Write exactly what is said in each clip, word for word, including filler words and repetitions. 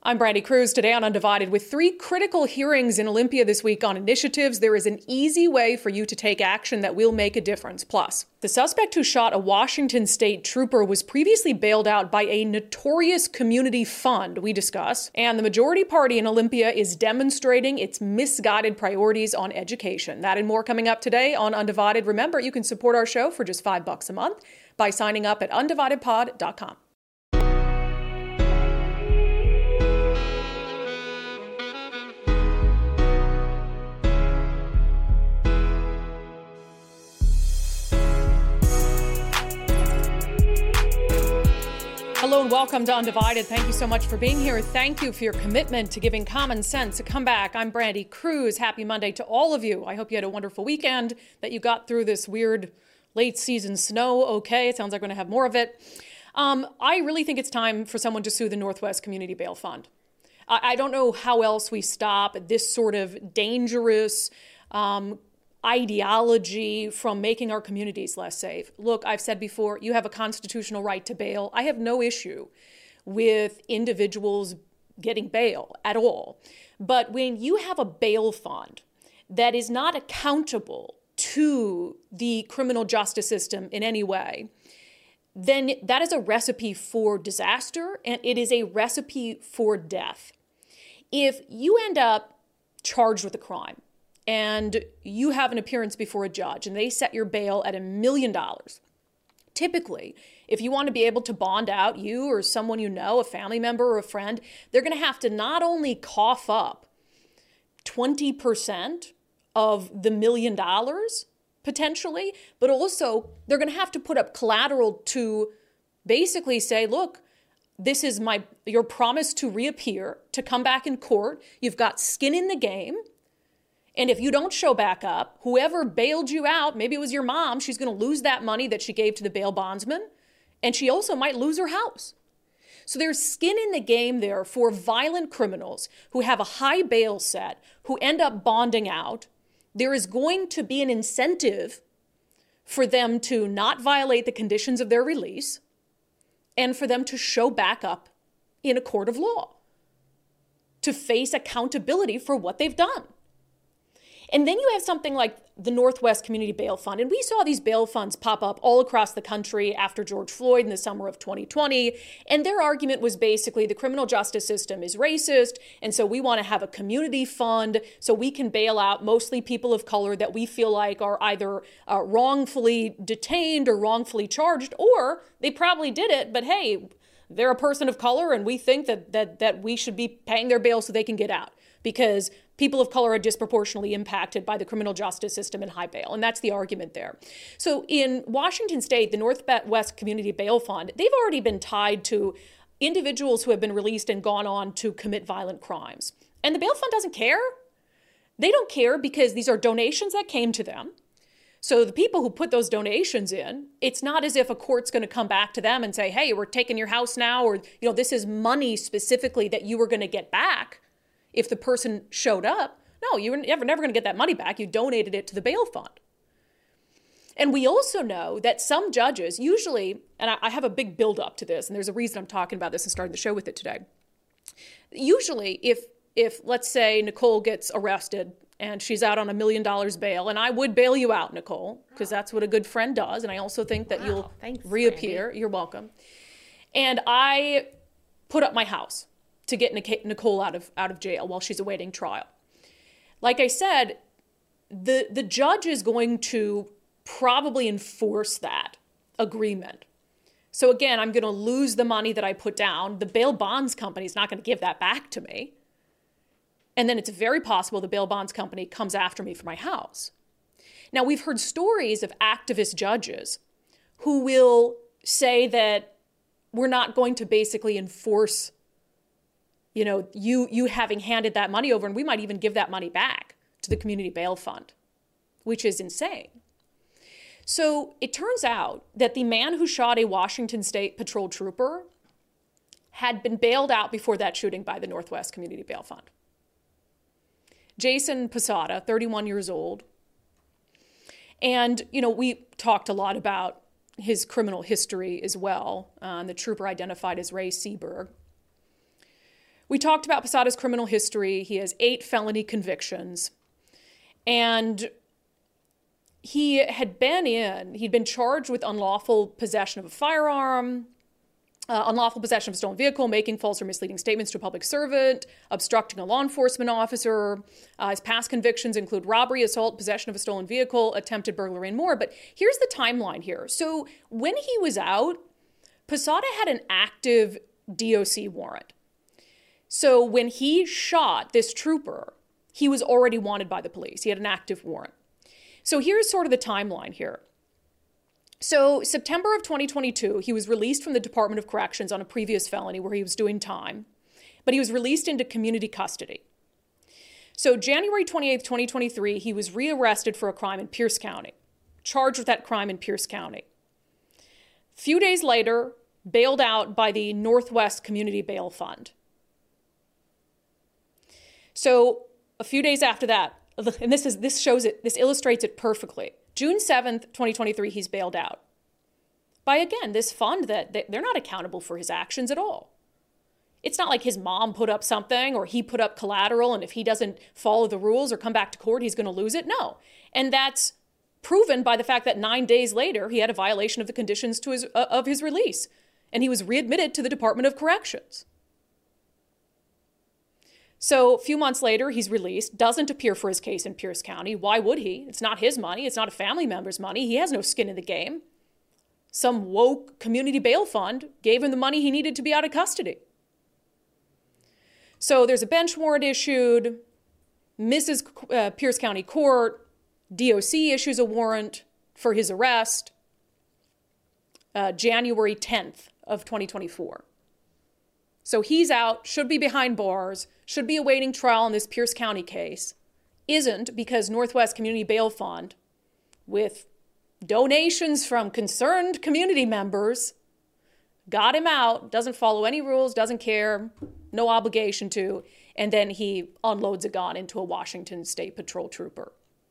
I'm Brandy Cruz, today on Undivided. With three critical hearings in Olympia this week on initiatives, there is an easy way for you to take action that will make a difference. Plus, the suspect who shot a Washington state trooper was previously bailed out by a notorious community fund, we discuss. And the majority party in Olympia is demonstrating its misguided priorities on education. That and more coming up today on Undivided. Remember, you can support our show for just five bucks a month by signing up at undivided pod dot com. Hello and welcome to Undivided. Thank you so much for being here. Thank you for your commitment to giving common sense a comeback. I'm Brandy Cruz. Happy Monday to all of you. I hope you had a wonderful weekend, that you got through this weird late season snow okay. It sounds like we're going to have more of it. Um, I really think it's time for someone to sue the Northwest Community Bail Fund. I, I don't know how else we stop this sort of dangerous um ideology from making our communities less safe. Look, I've said before, you have a constitutional right to bail. I have no issue with individuals getting bail at all. But when you have a bail fund that is not accountable to the criminal justice system in any way, then that is a recipe for disaster, and it is a recipe for death. If you end up charged with a crime, and you have an appearance before a judge and they set your bail at a million dollars. Typically, if you want to be able to bond out you or someone you know, a family member or a friend, they're going to have to not only cough up twenty percent of the million dollars potentially, but also they're going to have to put up collateral to basically say, look, this is my your promise to reappear, to come back in court. You've got skin in the game. And if you don't show back up, whoever bailed you out, maybe it was your mom, she's going to lose that money that she gave to the bail bondsman. And she also might lose her house. So there's skin in the game there for violent criminals who have a high bail set, who end up bonding out. There is going to be an incentive for them to not violate the conditions of their release and for them to show back up in a court of law, to face accountability for what they've done. And then you have something like the Northwest Community Bail Fund. And we saw these bail funds pop up all across the country after George Floyd in the summer of twenty twenty. And their argument was basically the criminal justice system is racist. And so we want to have a community fund so we can bail out mostly people of color that we feel like are either uh, wrongfully detained or wrongfully charged, or they probably did it, but hey, they're a person of color and we think that that that we should be paying their bail so they can get out, because people of color are disproportionately impacted by the criminal justice system and high bail. And that's the argument there. So in Washington state, the Northwest Community Bail Fund, they've already been tied to individuals who have been released and gone on to commit violent crimes. And the bail fund doesn't care. They don't care because these are donations that came to them. So the people who put those donations in, it's not as if a court's going to come back to them and say, hey, we're taking your house now, or, you know, this is money specifically that you were going to get back if the person showed up. No, you were never, never going to get that money back. You donated it to the bail fund. And we also know that some judges usually, and I, I have a big buildup to this, and there's a reason I'm talking about this and starting the show with it today. Usually, if, if let's say Nicole gets arrested and she's out on a million dollars bail, and I would bail you out, Nicole, because that's what a good friend does. And I also think that wow, you'll thanks, reappear. Brandy. You're welcome. And I put up my house to get Nicole out of out of jail while she's awaiting trial. Like I said, the the judge is going to probably enforce that agreement. So again, I'm going to lose the money that I put down. The bail bonds company is not going to give that back to me. And then it's very possible the bail bonds company comes after me for my house. Now, we've heard stories of activist judges who will say that we're not going to basically enforce you know, you you having handed that money over, and we might even give that money back to the community bail fund, which is insane. So it turns out that the man who shot a Washington State patrol trooper had been bailed out before that shooting by the Northwest Community Bail Fund. Jason Posada, thirty-one years old. And, you know, we talked a lot about his criminal history as well. Uh, the trooper identified as Ray Seberg. We talked about Posada's criminal history. He has eight felony convictions. And he had been in, he'd been charged with unlawful possession of a firearm, uh, unlawful possession of a stolen vehicle, making false or misleading statements to a public servant, obstructing a law enforcement officer. Uh, his past convictions include robbery, assault, possession of a stolen vehicle, attempted burglary, and more. But here's the timeline here. So when he was out, Posada had an active D O C warrant. So when he shot this trooper, he was already wanted by the police. He had an active warrant. So here's sort of the timeline here. So September of twenty twenty-two, he was released from the Department of Corrections on a previous felony where he was doing time, but he was released into community custody. So January twenty-eighth, twenty twenty-three, he was rearrested for a crime in Pierce County, charged with that crime in Pierce County. A few days later, bailed out by the Northwest Community Bail Fund. So a few days after that, and this is this shows it, this illustrates it perfectly. June seventh, twenty twenty-three, he's bailed out. By, again, this fund that they're not accountable for his actions at all. It's not like his mom put up something or he put up collateral, and if he doesn't follow the rules or come back to court, he's going to lose it. No. And that's proven by the fact that nine days later, he had a violation of the conditions to his, uh, of his release, and he was readmitted to the Department of Corrections. So a few months later, he's released, doesn't appear for his case in Pierce County. Why would he? It's not his money. It's not a family member's money. He has no skin in the game. Some woke community bail fund gave him the money he needed to be out of custody. So there's a bench warrant issued. Missus Uh, Pierce County Court, D O C issues a warrant for his arrest, uh, January tenth of twenty twenty-four. So he's out, should be behind bars, should be awaiting trial in this Pierce County case. Isn't, because Northwest Community Bail Fund, with donations from concerned community members, got him out, doesn't follow any rules, doesn't care, no obligation to, and then he unloads a gun into a Washington State Patrol trooper.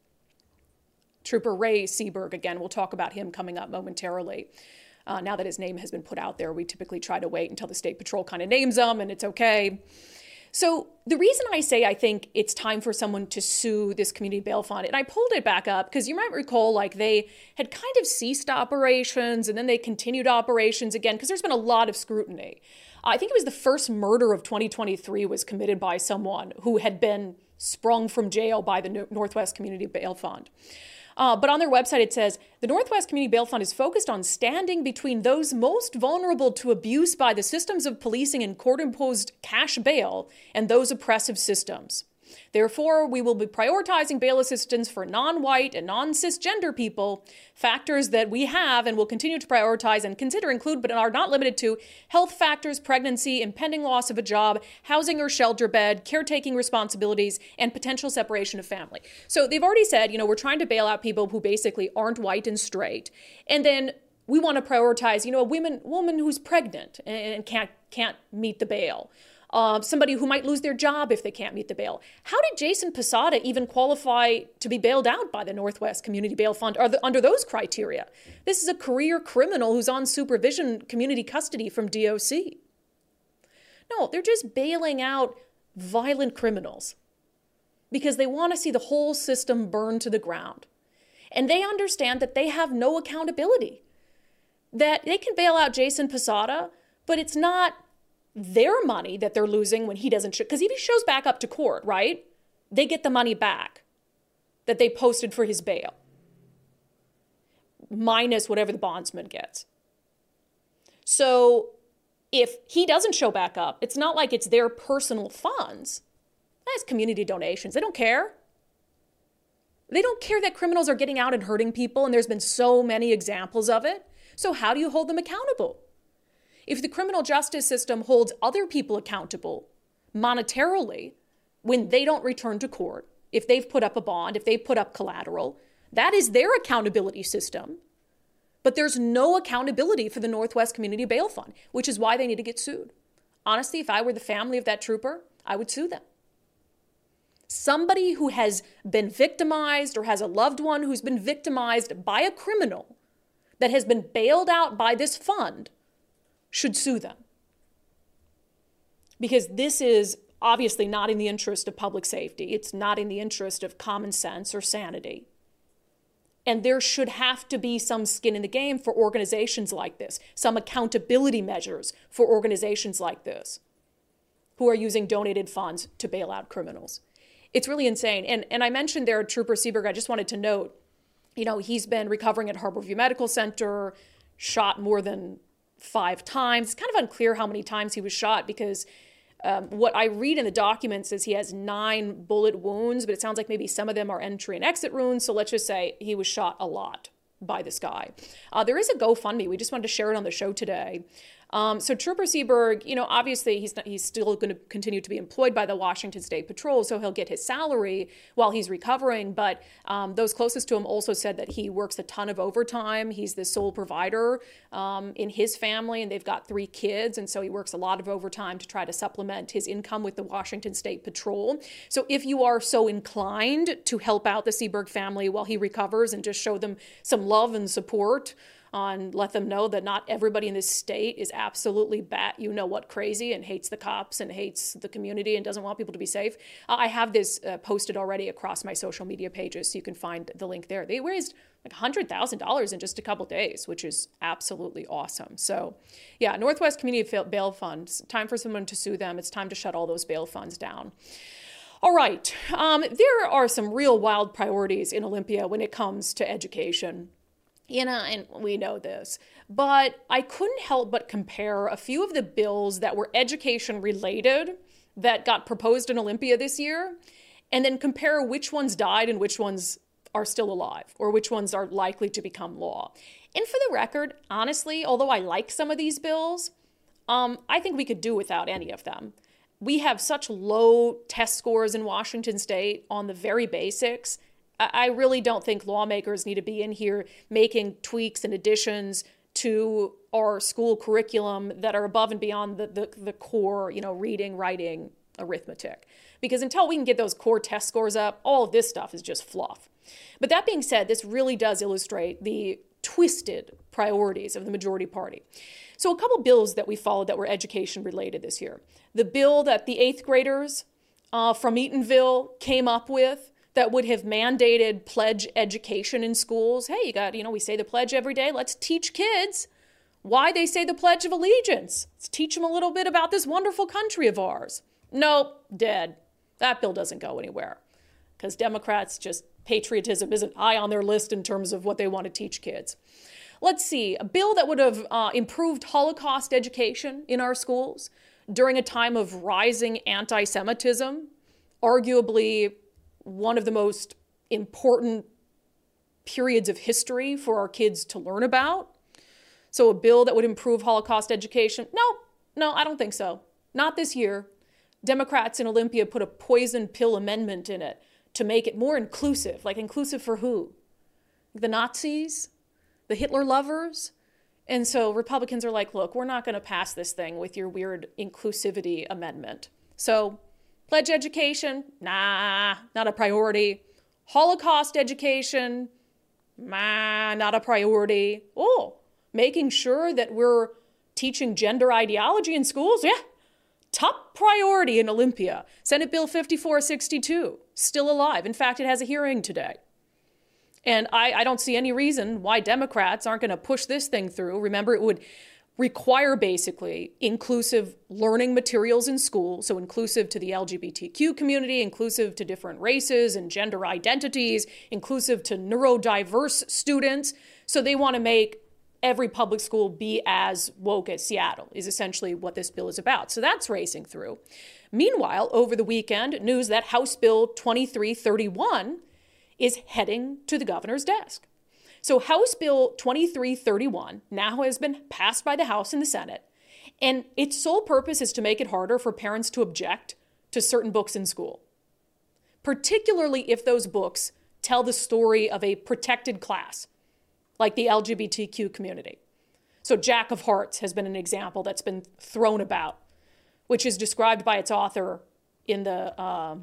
Trooper Ray Seberg, again, we'll talk about him coming up momentarily. Uh, now that his name has been put out there, we typically try to wait until the State Patrol kind of names him and it's okay. So the reason I say I think it's time for someone to sue this community bail fund, and I pulled it back up because you might recall like they had kind of ceased operations and then they continued operations again because there's been a lot of scrutiny. I think it was the first murder of twenty twenty-three was committed by someone who had been sprung from jail by the Northwest Community Bail Fund. Uh, but on their website, it says, the Northwest Community Bail Fund is focused on standing between those most vulnerable to abuse by the systems of policing and court-imposed cash bail and those oppressive systems. Therefore, we will be prioritizing bail assistance for non-white and non-cisgender people, factors that we have and will continue to prioritize and consider include, but are not limited to, health factors, pregnancy, impending loss of a job, housing or shelter bed, caretaking responsibilities, and potential separation of family. So they've already said, you know, we're trying to bail out people who basically aren't white and straight. And then we want to prioritize, you know, a woman, woman who's pregnant and can't, can't meet the bail. Uh, somebody who might lose their job if they can't meet the bail. How did Jason Posada even qualify to be bailed out by the Northwest Community Bail Fund are the, under those criteria? This is a career criminal who's on supervision community custody from D O C. No, they're just bailing out violent criminals because they want to see the whole system burn to the ground. And they understand that they have no accountability. That they can bail out Jason Posada, but it's not their money that they're losing when he doesn't show, because if he shows back up to court, right, they get the money back that they posted for his bail, minus whatever the bondsman gets. So if he doesn't show back up, it's not like it's their personal funds. That's community donations. They don't care. They don't care that criminals are getting out and hurting people, and there's been so many examples of it. So how do you hold them accountable? If the criminal justice system holds other people accountable monetarily when they don't return to court, if they've put up a bond, if they've put up collateral, that is their accountability system. But there's no accountability for the Northwest Community Bail Fund, which is why they need to get sued. Honestly, if I were the family of that trooper, I would sue them. Somebody who has been victimized or has a loved one who's been victimized by a criminal that has been bailed out by this fund should sue them. because this is obviously not in the interest of public safety. It's not in the interest of common sense or sanity. And there should have to be some skin in the game for organizations like this, some accountability measures for organizations like this who are using donated funds to bail out criminals. It's really insane. And, and I mentioned there Trooper Seeberg. I just wanted to note, you know, he's been recovering at Harborview Medical Center, shot more than five times. It's kind of unclear how many times he was shot because um, what I read in the documents is he has nine bullet wounds, but it sounds like maybe some of them are entry and exit wounds. So let's just say he was shot a lot by this guy. Uh, there is a GoFundMe. We just wanted to share it on the show today. Um, so Trooper Seeberg, you know, obviously he's not, he's still going to continue to be employed by the Washington State Patrol, so he'll get his salary while he's recovering. But um, those closest to him also said that he works a ton of overtime. He's the sole provider um, in his family, and they've got three kids, and so he works a lot of overtime to try to supplement his income with the Washington State Patrol. So if you are so inclined to help out the Seeberg family while he recovers and just show them some love and support, on let them know that not everybody in this state is absolutely bat you know what crazy and hates the cops and hates the community and doesn't want people to be safe. Uh, I have this uh, posted already across my social media pages, so you can find the link there. They raised like one hundred thousand dollars in just a couple days, which is absolutely awesome. So yeah, Northwest Community Bail Fund, time for someone to sue them. It's time to shut all those bail funds down. All right, um, there are some real wild priorities in Olympia when it comes to education. You know, and we know this, but I couldn't help but compare a few of the bills that were education related that got proposed in Olympia this year, and then compare which ones died and which ones are still alive, or which ones are likely to become law. And for the record, honestly, although I like some of these bills, um, I think we could do without any of them. We have such low test scores in Washington State on the very basics. I really don't think lawmakers need to be in here making tweaks and additions to our school curriculum that are above and beyond the, the, the core, you know, reading, writing, arithmetic. Because until we can get those core test scores up, all of this stuff is just fluff. But that being said, this really does illustrate the twisted priorities of the majority party. So a couple bills that we followed that were education related this year. The bill that the eighth graders uh, from Eatonville came up with that would have mandated pledge education in schools. Hey, you got, you know, we say the pledge every day. Let's teach kids why they say the Pledge of Allegiance. Let's teach them a little bit about this wonderful country of ours. Nope, dead. That bill doesn't go anywhere because Democrats just, patriotism isn't high on their list in terms of what they want to teach kids. Let's see, a bill that would have uh, improved Holocaust education in our schools during a time of rising anti-Semitism, arguably one of the most important periods of history for our kids to learn about. So a bill that would improve Holocaust education? No, no, I don't think so. Not this year. Democrats in Olympia put a poison pill amendment in it to make it more inclusive. Like inclusive for who? The Nazis? The Hitler lovers? And so Republicans are like, look, we're not going to pass this thing with your weird inclusivity amendment. So pledge education, nah, not a priority. Holocaust education, nah, not a priority. Oh, making sure that we're teaching gender ideology in schools, yeah, top priority in Olympia. Senate Bill fifty-four sixty-two, still alive. In fact, it has a hearing today. And I, I don't see any reason why Democrats aren't going to push this thing through. Remember, it would require basically inclusive learning materials in school, so inclusive to the L G B T Q community, inclusive to different races and gender identities, inclusive to neurodiverse students. So they want to make every public school be as woke as Seattle, is essentially what this bill is about. So that's racing through. Meanwhile, over the weekend, news that House Bill twenty-three thirty-one is heading to the governor's desk. So House Bill twenty-three thirty-one now has been passed by the House and the Senate, and its sole purpose is to make it harder for parents to object to certain books in school, particularly if those books tell the story of a protected class, like the L G B T Q community. So Jack of Hearts has been an example that's been thrown about, which is described by its author in the uh,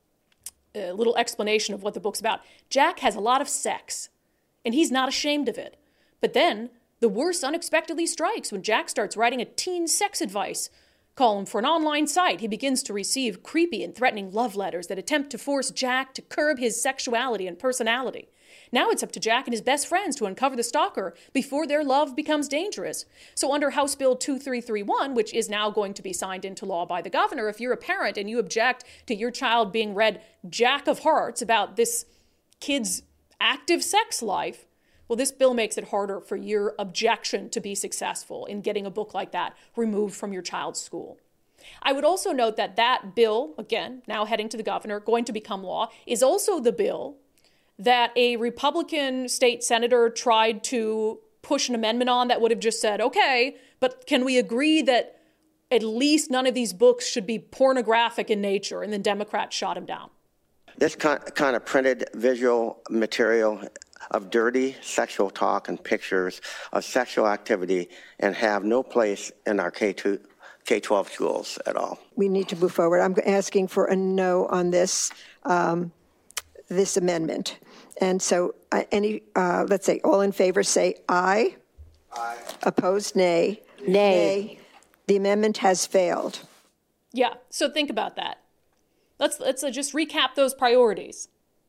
uh, little explanation of what the book's about. Jack has a lot of sex, and he's not ashamed of it. But then the worst unexpectedly strikes when Jack starts writing a teen sex advice Calling for an online site, he begins to receive creepy and threatening love letters that attempt to force Jack to curb his sexuality and personality. Now it's up to Jack and his best friends to uncover the stalker before their love becomes dangerous. So under House Bill two three three one, which is now going to be signed into law by the governor, if you're a parent and you object to your child being read Jack of Hearts about this kid's active sex life, well, this bill makes it harder for your objection to be successful in getting a book like that removed from your child's school. I would also note that that bill, again, now heading to the governor, going to become law, is also the bill that a Republican state senator tried to push an amendment on that would have just said, okay, but can we agree that at least none of these books should be pornographic in nature? And then Democrats shot him down. This kind of printed visual material of dirty sexual talk and pictures of sexual activity and have no place in our K twelve schools at all. We need to move forward. I'm asking for a no on this um, this amendment. And so uh, any, uh, let's say, all in favor say aye. Aye. Opposed, nay. Nay. Nay. The amendment has failed. Yeah, so think about that. Let's, let's uh, just recap those priorities.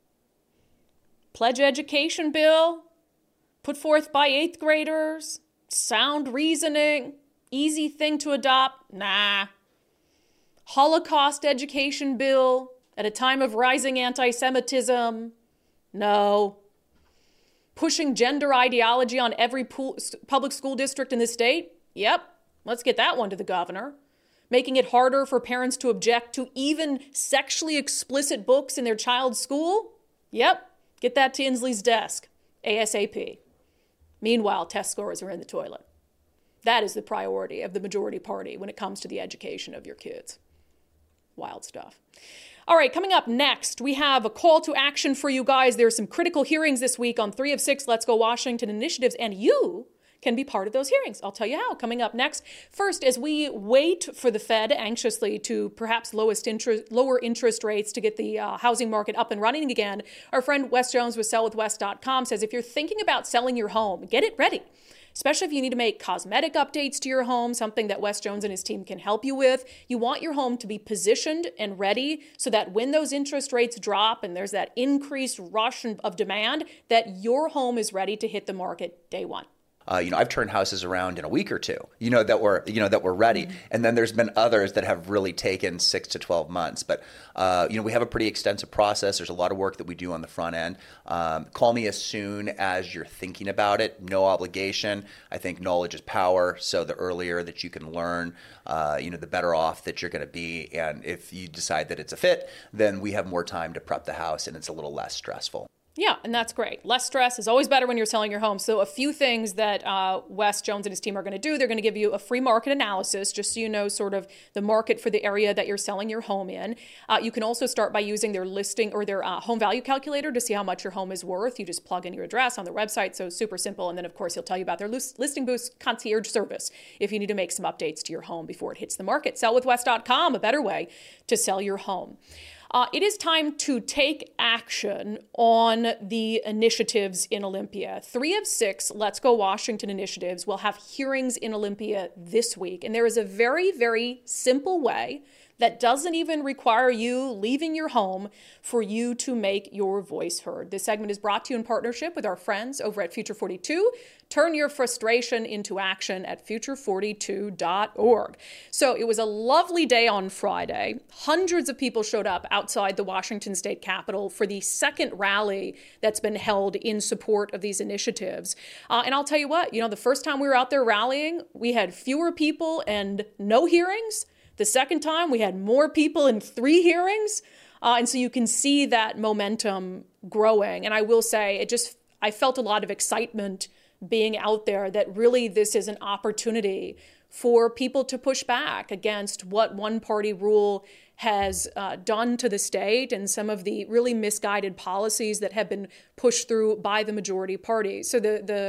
Pledge education bill, put forth by eighth graders, sound reasoning, easy thing to adopt, nah. Holocaust education bill at a time of rising anti-Semitism, no. Pushing gender ideology on every pool, public school district in the state, yep, let's get that one to the governor. Making it harder for parents to object to even sexually explicit books in their child's school, yep. Get that to Inslee's desk, ASAP. Meanwhile, test scores are in the toilet. That is the priority of the majority party when it comes to the education of your kids. Wild stuff. All right, coming up next, we have a call to action for you guys. There are some critical hearings this week on three of six Let's Go Washington initiatives, and you can be part of those hearings. I'll tell you how, coming up next. First, as we wait for the Fed anxiously to perhaps lowest interest, lower interest rates to get the uh, housing market up and running again, our friend Wes Jones with sell with wes dot com says if you're thinking about selling your home, get it ready. Especially if you need to make cosmetic updates to your home, something that Wes Jones and his team can help you with. You want your home to be positioned and ready so that when those interest rates drop and there's that increased rush of demand, that your home is ready to hit the market day one. Uh, you know, I've turned houses around in a week or two, you know, that were, you know, that were ready. Mm-hmm. And then there's been others that have really taken six to twelve months. But, uh, you know, we have a pretty extensive process. There's a lot of work that we do on the front end. Um, call me as soon as you're thinking about it. No obligation. I think knowledge is power. So the earlier that you can learn, uh, you know, the better off that you're going to be. And if you decide that it's a fit, then we have more time to prep the house and it's a little less stressful. Yeah, and that's great. Less stress is always better when you're selling your home. So a few things that uh, Wes Jones and his team are going to do. They're going to give you a free market analysis, just so you know sort of the market for the area that you're selling your home in. Uh, you can also start by using their listing or their uh, home value calculator to see how much your home is worth. You just plug in your address on their website, so super simple. And then, of course, he'll tell you about their listing boost concierge service if you need to make some updates to your home before it hits the market. sell with wes dot com, a better way to sell your home. Uh, it is time to take action on the initiatives in Olympia. Three of six Let's Go Washington initiatives will have hearings in Olympia this week. And there is a very, very simple way that doesn't even require you leaving your home for you to make your voice heard. This segment is brought to you in partnership with our friends over at Future forty-two. Turn your frustration into action at future forty-two dot org. So it was a lovely day on Friday. Hundreds of people showed up outside the Washington State Capitol for the second rally that's been held in support of these initiatives. Uh, and I'll tell you what, you know, the first time we were out there rallying, we had fewer people and no hearings. The second time, we had more people in three hearings. Uh, and so you can see that momentum growing. And I will say, it just, I felt a lot of excitement being out there that really this is an opportunity for people to push back against what one party rule has uh, done to the state and some of the really misguided policies that have been pushed through by the majority party. So the, the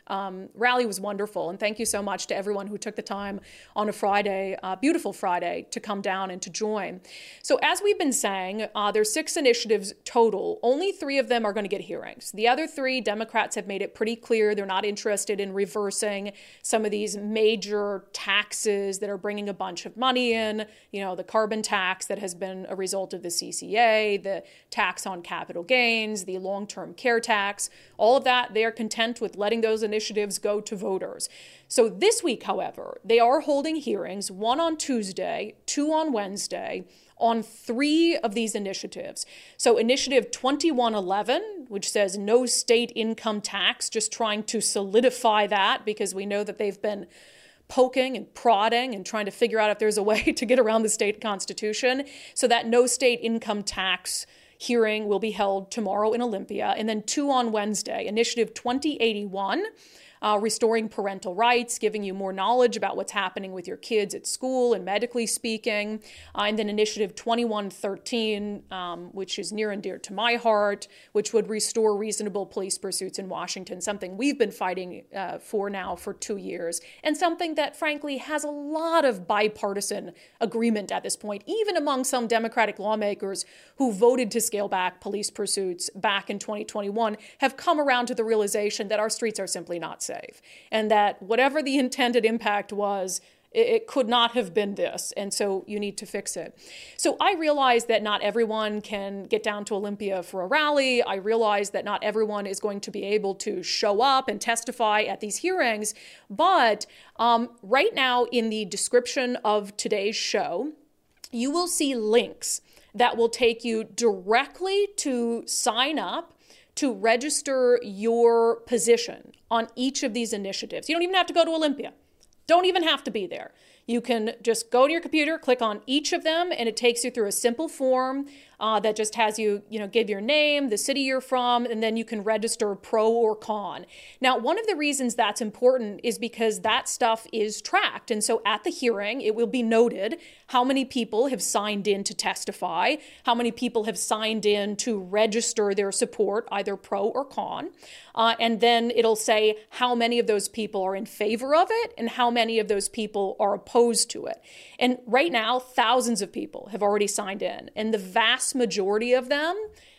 um, rally was wonderful. And thank you so much to everyone who took the time on a Friday, uh, beautiful Friday, to come down and to join. So as we've been saying, uh, there's six initiatives total. Only three of them are going to get hearings. The other three, Democrats have made it pretty clear they're not interested in reversing some of these major taxes that are bringing a bunch of money in, you know, the carbon tax that has been a result of the C C A, the tax on capital gains, the long-term care tax, all of that, they are content with letting those initiatives go to voters. So this week, however, they are holding hearings, one on Tuesday, two on Wednesday, on three of these initiatives. So Initiative twenty-one eleven, which says no state income tax, just trying to solidify that because we know that they've been poking and prodding and trying to figure out if there's a way to get around the state constitution. So that no state income tax hearing will be held tomorrow in Olympia. And then two on Wednesday, Initiative twenty eighty-one, Uh, restoring parental rights, giving you more knowledge about what's happening with your kids at school and medically speaking. Uh, and then Initiative twenty-one thirteen, um, which is near and dear to my heart, which would restore reasonable police pursuits in Washington, something we've been fighting uh, for now for two years, and something that, frankly, has a lot of bipartisan agreement at this point, even among some Democratic lawmakers who voted to scale back police pursuits back in twenty twenty-one, have come around to the realization that our streets are simply not safe. Safe, and that whatever the intended impact was, it, it could not have been this, and so you need to fix it. So I realize that not everyone can get down to Olympia for a rally. I realize that not everyone is going to be able to show up and testify at these hearings, but um, right now in the description of today's show, you will see links that will take you directly to sign up to register your position on each of these initiatives. You don't even have to go to Olympia. Don't even have to be there. You can just go to your computer, click on each of them, and it takes you through a simple form uh, that just has you, you know, give your name, the city you're from, and then you can register pro or con. Now, one of the reasons that's important is because that stuff is tracked. And so at the hearing, it will be noted how many people have signed in to testify, how many people have signed in to register their support, either pro or con. Uh, and then it'll say how many of those people are in favor of it and how many of those people are opposed to it. And right now, thousands of people have already signed in, and the vast majority of them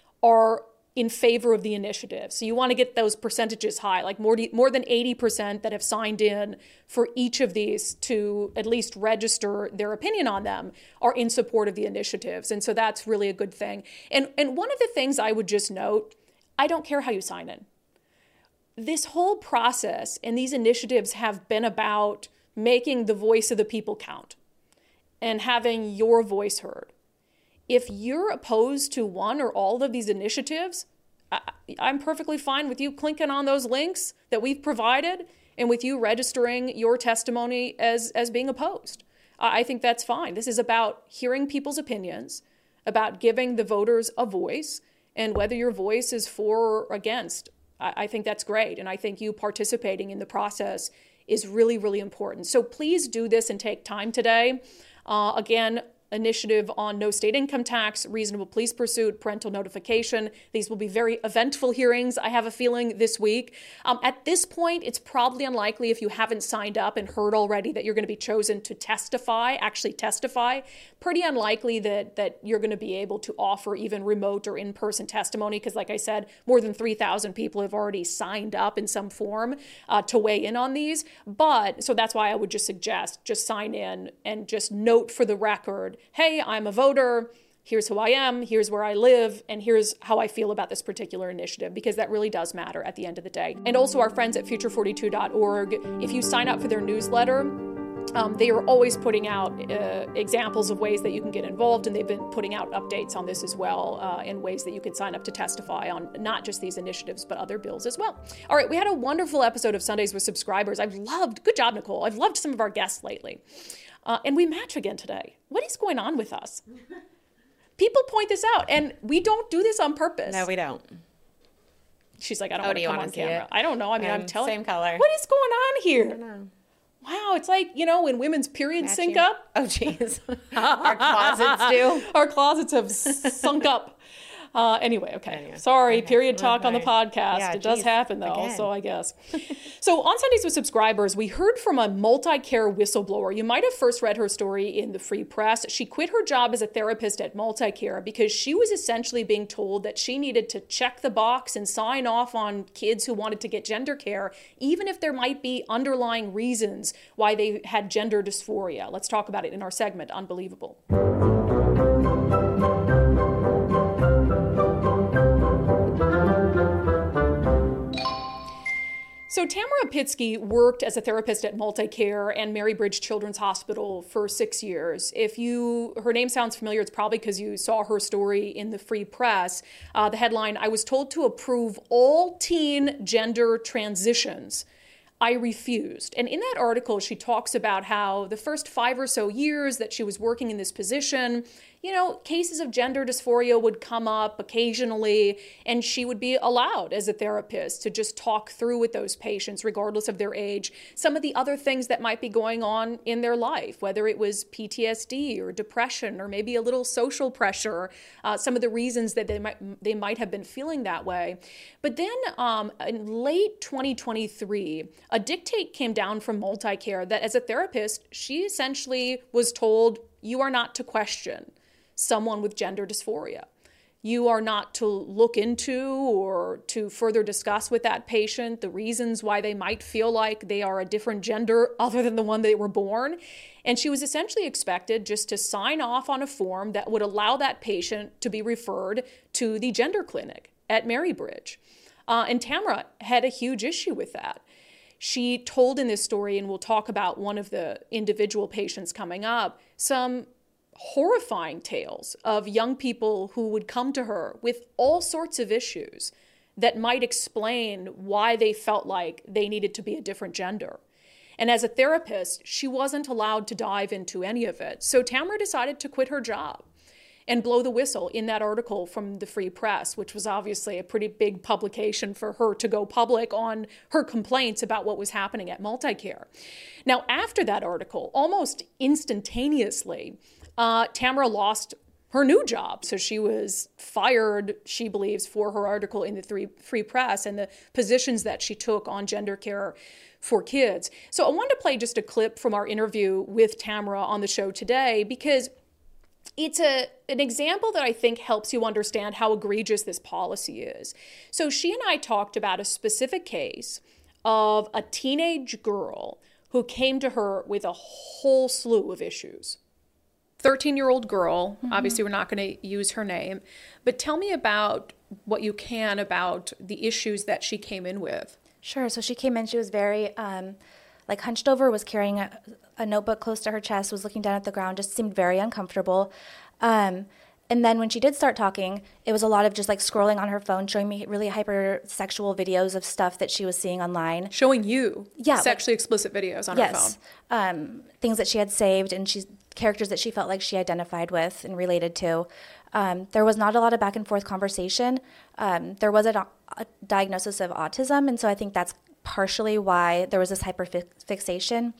are in favor of the initiative. So you want to get those percentages high, like more, more than eighty percent that have signed in for each of these to at least register their opinion on them are in support of the initiatives. And so that's really a good thing. And, and one of the things I would just note, I don't care how you sign in. This whole process and these initiatives have been about making the voice of the people count and having your voice heard. If you're opposed to one or all of these initiatives, I, I'm perfectly fine with you clicking on those links that we've provided and with you registering your testimony as, as being opposed. I think that's fine. This is about hearing people's opinions, about giving the voters a voice, and whether your voice is for or against, I, I think that's great. And I think you participating in the process is really, really important. So please do this and take time today. Uh, again, initiative on no state income tax, reasonable police pursuit, parental notification. These will be very eventful hearings, I have a feeling, this week. Um, at this point, it's probably unlikely, if you haven't signed up and heard already that you're going to be chosen to testify, actually testify, pretty unlikely that, that you're going to be able to offer even remote or in-person testimony, because like I said, more than three thousand people have already signed up in some form uh, to weigh in on these. But, so that's why I would just suggest, just sign in and just note for the record, hey, I'm a voter, here's who I am, here's where I live, and here's how I feel about this particular initiative, because that really does matter at the end of the day. And also our friends at future forty-two dot org, if you sign up for their newsletter, um, they are always putting out uh, examples of ways that you can get involved, and they've been putting out updates on this as well, uh, in ways that you can sign up to testify on not just these initiatives, but other bills as well. All right, we had a wonderful episode of Sundays with Subscribers. I've loved, good job, Nicole. I've loved some of our guests lately. Uh, and we match again today. What is going on with us? People point this out, and we don't do this on purpose. No, we don't. She's like, I don't Oh, want do to you come wanna on see camera. it? I don't know. I mean, Um, I'm telling same color. What is going on here? I don't know. Wow, it's like, you know, when women's periods Matching. sync up. Oh, jeez. Our closets do. Our closets have sunk up. Uh, anyway, okay. Anyway, Sorry, okay. period talk on the Okay. podcast. Yeah, it does geez, happen, though, again. so I guess. So on Sundays with Subscribers, we heard from a multi-care whistleblower. You might have first read her story in the Free Press. She quit her job as a therapist at Multicare because she was essentially being told that she needed to check the box and sign off on kids who wanted to get gender care, even if there might be underlying reasons why they had gender dysphoria. Let's talk about it in our segment, Unbelievable. So Tamara Pitsky worked as a therapist at Multicare and Mary Bridge Children's Hospital for six years. If you, her name sounds familiar, it's probably because you saw her story in the Free Press. Uh, the headline, I was told to approve all teen gender transitions. I refused. And in that article, she talks about how the first five or so years that she was working in this position, you know, cases of gender dysphoria would come up occasionally, and she would be allowed as a therapist to just talk through with those patients, regardless of their age, some of the other things that might be going on in their life, whether it was P T S D or depression or maybe a little social pressure, uh, some of the reasons that they might, they might have been feeling that way. But then um, in late twenty twenty-three, a dictate came down from Multicare that as a therapist, she essentially was told, you are not to question someone with gender dysphoria. You are not to look into or to further discuss with that patient the reasons why they might feel like they are a different gender other than the one they were born. And she was essentially expected just to sign off on a form that would allow that patient to be referred to the gender clinic at Mary Bridge. Uh, and Tamara had a huge issue with that. She told in this story, and we'll talk about one of the individual patients coming up, some horrifying tales of young people who would come to her with all sorts of issues that might explain why they felt like they needed to be a different gender. And as a therapist, she wasn't allowed to dive into any of it. So Tamara decided to quit her job and blow the whistle in that article from the Free Press, which was obviously a pretty big publication for her to go public on her complaints about what was happening at Multicare. Now, after that article, almost instantaneously, uh, Tamara lost her new job. So she was fired, she believes, for her article in the Free Press and the positions that she took on gender care for kids. So I wanted to play just a clip from our interview with Tamara on the show today, because it's a an example that I think helps you understand how egregious this policy is. So she and I talked about a specific case of a teenage girl who came to her with a whole slew of issues. thirteen-year-old girl, mm-hmm. Obviously we're not going to use her name, but tell me about what you can about the issues that she came in with. Sure. So she came in, she was very um, like hunched over, was carrying a, a notebook close to her chest, was looking down at the ground, just seemed very uncomfortable. Um, and then when she did start talking, it was a lot of just like scrolling on her phone, showing me really hypersexual videos of stuff that she was seeing online. Showing you yeah, sexually like, explicit videos on yes, her phone. Um, things that she had saved and she's characters that she felt like she identified with and related to. Um, there was not a lot of back and forth conversation. Um, there was a, a diagnosis of autism, and so I think that's partially why there was this hyperfixation.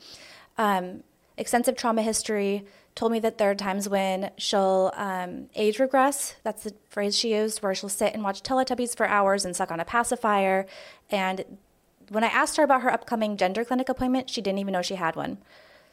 Um, extensive trauma history told me that there are times when she'll um, age regress. That's the phrase she used, where she'll sit and watch Teletubbies for hours and suck on a pacifier. And when I asked her about her upcoming gender clinic appointment, she didn't even know she had one.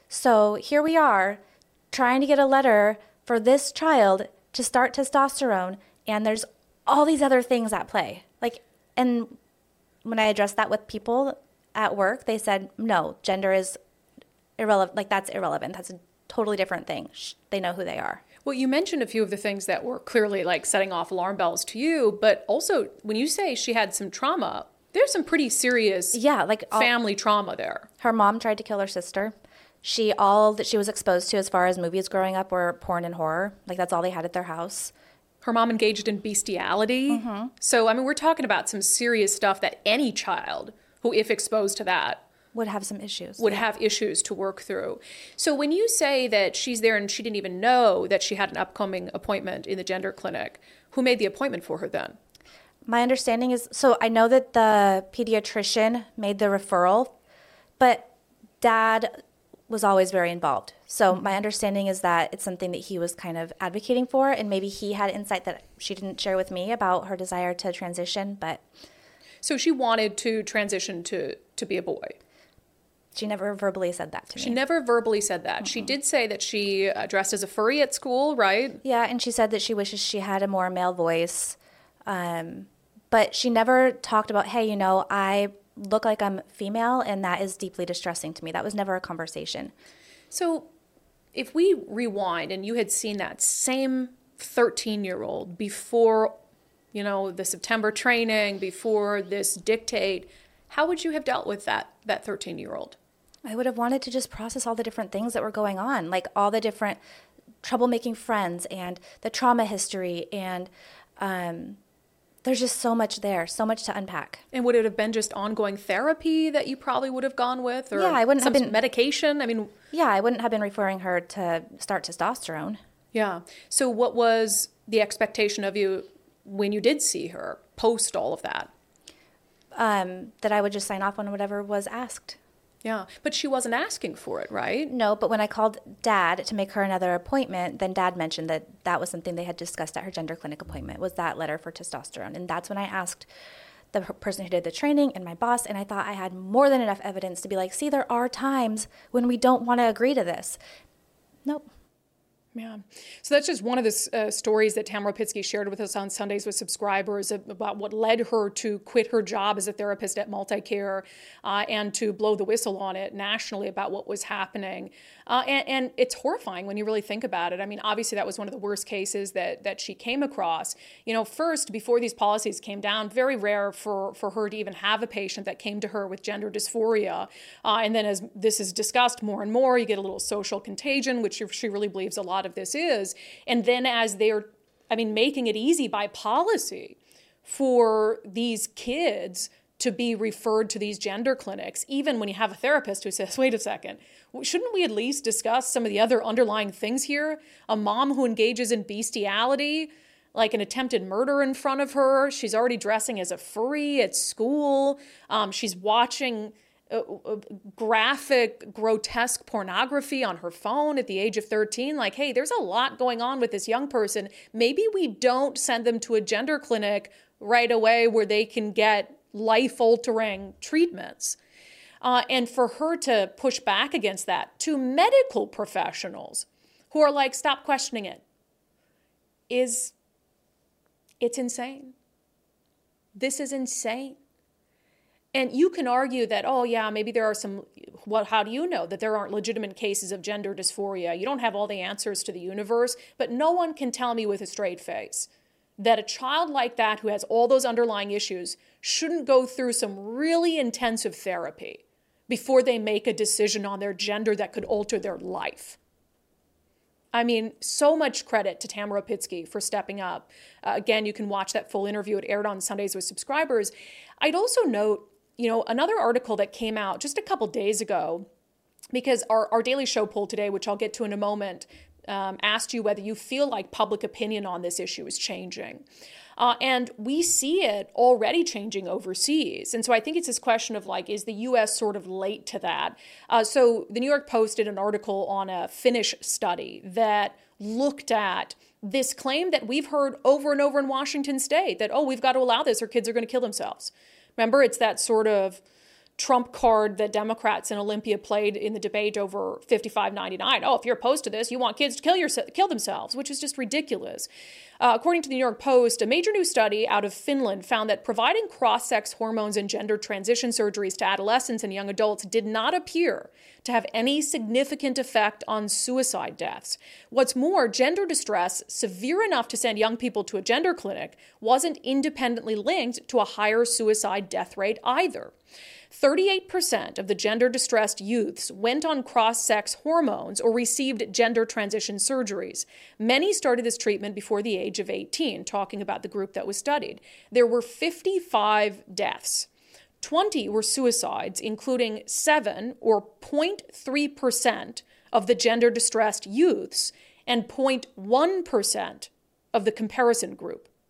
So here we are, trying to get a letter for this child to start testosterone, and there's all these other things at play. Like, and when I addressed that with people at work, they said, no, gender is irrelevant. Like, that's irrelevant. That's a totally different thing. They know who they are. Well, you mentioned a few of the things that were clearly like setting off alarm bells to you, but also when you say she had some trauma, there's some pretty serious yeah, like all, family trauma there. Her mom tried to kill her sister. She, all that she was exposed to as far as movies growing up were porn and horror. Like, that's all they had at their house. Her mom engaged in bestiality. Mm-hmm. So, I mean, we're talking about some serious stuff that any child who, if exposed to that, would have some issues. Would yeah. have issues to work through. So when you say that she's there and she didn't even know that she had an upcoming appointment in the gender clinic, who made the appointment for her then? My understanding is, so I know that the pediatrician made the referral, but Dad was always very involved. So my understanding is that it's something that he was kind of advocating for, and maybe he had insight that she didn't share with me about her desire to transition, but... So she wanted to transition to, to be a boy. She never verbally said that to me. She never verbally said that. Mm-hmm. She did say that she uh, dressed as a furry at school, right? Yeah, and she said that she wishes she had a more male voice. Um, but she never talked about, hey, you know, I look like I'm female, and that is deeply distressing to me. That was never a conversation. So if we rewind, and you had seen that same thirteen-year-old before, you know, the September training, before this dictate, how would you have dealt with that that thirteen-year-old? I would have wanted to just process all the different things that were going on, like all the different troublemaking friends and the trauma history, and um, there's just so much there, so much to unpack. And would it have been just ongoing therapy that you probably would have gone with, or yeah, I wouldn't some have been medication? I mean, yeah, I wouldn't have been referring her to start testosterone. Yeah. So what was the expectation of you when you did see her post all of that? Um, that I would just sign off on whatever was asked. Yeah, but she wasn't asking for it, right? No, but when I called Dad to make her another appointment, then Dad mentioned that that was something they had discussed at her gender clinic appointment, was that letter for testosterone. And that's when I asked the person who did the training and my boss, and I thought I had more than enough evidence to be like, see, there are times when we don't want to agree to this. Nope. Yeah. So that's just one of the uh, stories that Tamara Pitsky shared with us on Sundays with subscribers about what led her to quit her job as a therapist at MultiCare uh, and to blow the whistle on it nationally about what was happening. Uh, and, and it's horrifying when you really think about it. I mean, obviously that was one of the worst cases that that she came across. You know, first, before these policies came down, very rare for, for her to even have a patient that came to her with gender dysphoria. Uh, and then as this is discussed more and more, you get a little social contagion, which she really believes a lot of this is. And then as they're, I mean, making it easy by policy for these kids to be referred to these gender clinics, even when you have a therapist who says, wait a second, shouldn't we at least discuss some of the other underlying things here? A mom who engages in bestiality, like an attempted murder in front of her. She's already dressing as a furry at school. Um, she's watching uh, uh, graphic, grotesque pornography on her phone at the age of thirteen. Like, hey, there's a lot going on with this young person. Maybe we don't send them to a gender clinic right away where they can get life-altering treatments. Uh, and for her to push back against that to medical professionals who are like, stop questioning it, is, it's insane. This is insane. And you can argue that, oh yeah, maybe there are some, well, how do you know that there aren't legitimate cases of gender dysphoria? You don't have all the answers to the universe, but no one can tell me with a straight face that a child like that who has all those underlying issues shouldn't go through some really intensive therapy before they make a decision on their gender that could alter their life. I mean, so much credit to Tamara Pitsky for stepping up. Uh, again, you can watch that full interview. It aired on Sundays with subscribers. I'd also note, you know, another article that came out just a couple days ago, because our, our Daily Show poll today, which I'll get to in a moment, um, asked you whether you feel like public opinion on this issue is changing. Uh, and we see it already changing overseas. And so I think it's this question of like, is the U S sort of late to that? Uh, so the New York Post did an article on a Finnish study that looked at this claim that we've heard over and over in Washington state that, oh, we've got to allow this or kids are going to kill themselves. Remember, it's that sort of trump card that Democrats in Olympia played in the debate over fifty-five ninety-nine. Oh, if you're opposed to this, you want kids to kill, your, kill themselves, which is just ridiculous. Uh, according to the New York Post, a major new study out of Finland found that providing cross-sex hormones and gender transition surgeries to adolescents and young adults did not appear to have any significant effect on suicide deaths. What's more, gender distress severe enough to send young people to a gender clinic wasn't independently linked to a higher suicide death rate either. thirty-eight percent of the gender-distressed youths went on cross-sex hormones or received gender transition surgeries. Many started this treatment before the age of eighteen, talking about the group that was studied. There were fifty-five deaths. twenty were suicides, including seven, or zero point three percent of the gender-distressed youths and zero point one percent of the comparison group.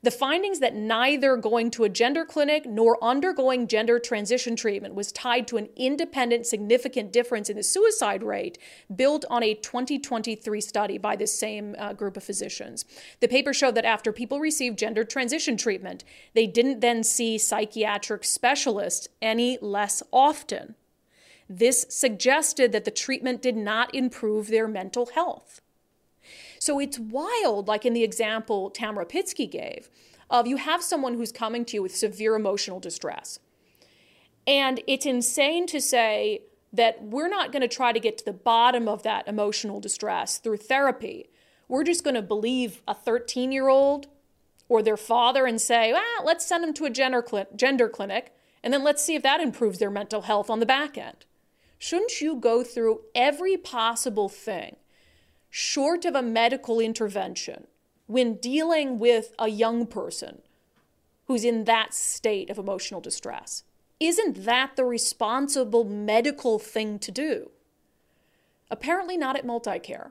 The findings that neither going to a gender clinic nor undergoing gender transition treatment was tied to an independent significant difference in the suicide rate built on a twenty twenty-three study by the same uh, group of physicians. The paper showed that after people received gender transition treatment, they didn't then see psychiatric specialists any less often. This suggested that the treatment did not improve their mental health. So it's wild, like in the example Tamara Pitsky gave, of you have someone who's coming to you with severe emotional distress. And it's insane to say that we're not going to try to get to the bottom of that emotional distress through therapy. We're just going to believe a thirteen-year-old or their father and say, well, let's send them to a gender, cl- gender clinic, and then let's see if that improves their mental health on the back end. Shouldn't you go through every possible thing short of a medical intervention when dealing with a young person who's in that state of emotional distress? Isn't that the responsible medical thing to do? Apparently not at MultiCare.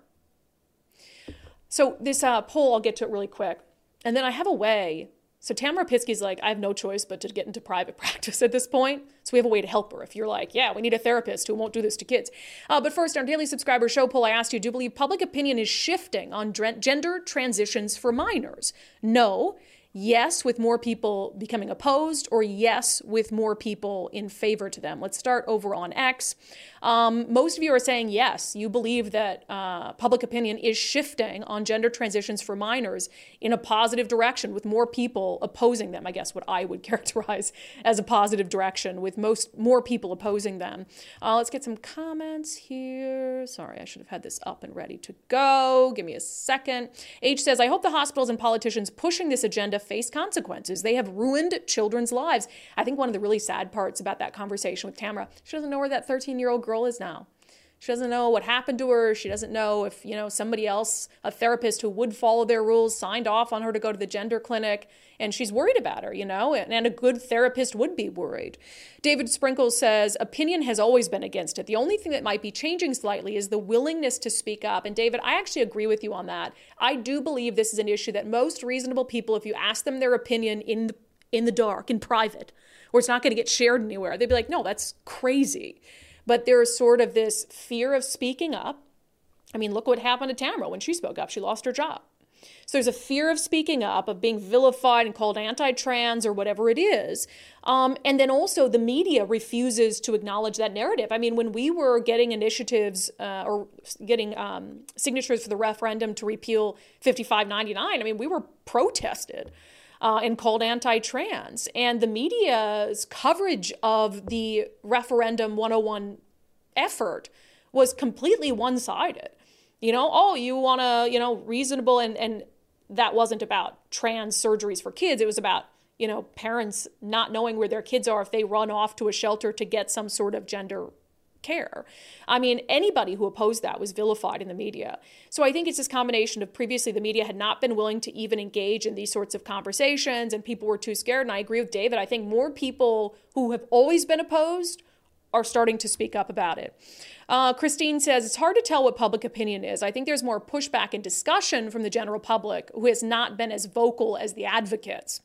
So this uh, poll, I'll get to it really quick. And then I have a way. So Tamara Pitsky's like, I have no choice but to get into private practice at this point. So we have a way to help her. If you're like, yeah, we need a therapist who won't do this to kids. Uh, but first, our daily subscriber show poll, I asked you, do you believe public opinion is shifting on dre- gender transitions for minors? No. Yes, with more people becoming opposed, or yes, with more people in favor to them. Let's start over on X. Um, most of you are saying yes, you believe that uh, public opinion is shifting on gender transitions for minors in a positive direction, with more people opposing them. I guess what I would characterize as a positive direction, with most more people opposing them. Uh, let's get some comments here. Sorry, I should have had this up and ready to go. Give me a second. H says, I hope the hospitals and politicians pushing this agenda face consequences. They have ruined children's lives. I think one of the really sad parts about that conversation with Tamara, she doesn't know where that thirteen-year-old girl is now. She doesn't know what happened to her. She doesn't know if, you know, somebody else, a therapist who would follow their rules, signed off on her to go to the gender clinic. And she's worried about her, you know, and, and a good therapist would be worried. David Sprinkles says, opinion has always been against it. The only thing that might be changing slightly is the willingness to speak up. And David, I actually agree with you on that. I do believe this is an issue that most reasonable people, if you ask them their opinion in the, in the dark, in private, or it's not going to get shared anywhere, they'd be like, no, that's crazy. But there's sort of this fear of speaking up. I mean, look what happened to Tamara when she spoke up. She lost her job. So there's a fear of speaking up, of being vilified and called anti-trans or whatever it is. Um, and then also the media refuses to acknowledge that narrative. I mean, when we were getting initiatives uh, or getting um, signatures for the referendum to repeal fifty-five ninety-nine, I mean, we were protested uh, and called anti-trans. And the media's coverage of the referendum one oh one effort was completely one-sided. You know, oh, you want to, you know, reasonable, and, and that wasn't about trans surgeries for kids. It was about, you know, parents not knowing where their kids are if they run off to a shelter to get some sort of gender care. I mean, anybody who opposed that was vilified in the media. So I think it's this combination of previously the media had not been willing to even engage in these sorts of conversations and people were too scared. And I agree with David. I think more people who have always been opposed are starting to speak up about it. Uh, Christine says, it's hard to tell what public opinion is. I think there's more pushback and discussion from the general public who has not been as vocal as the advocates.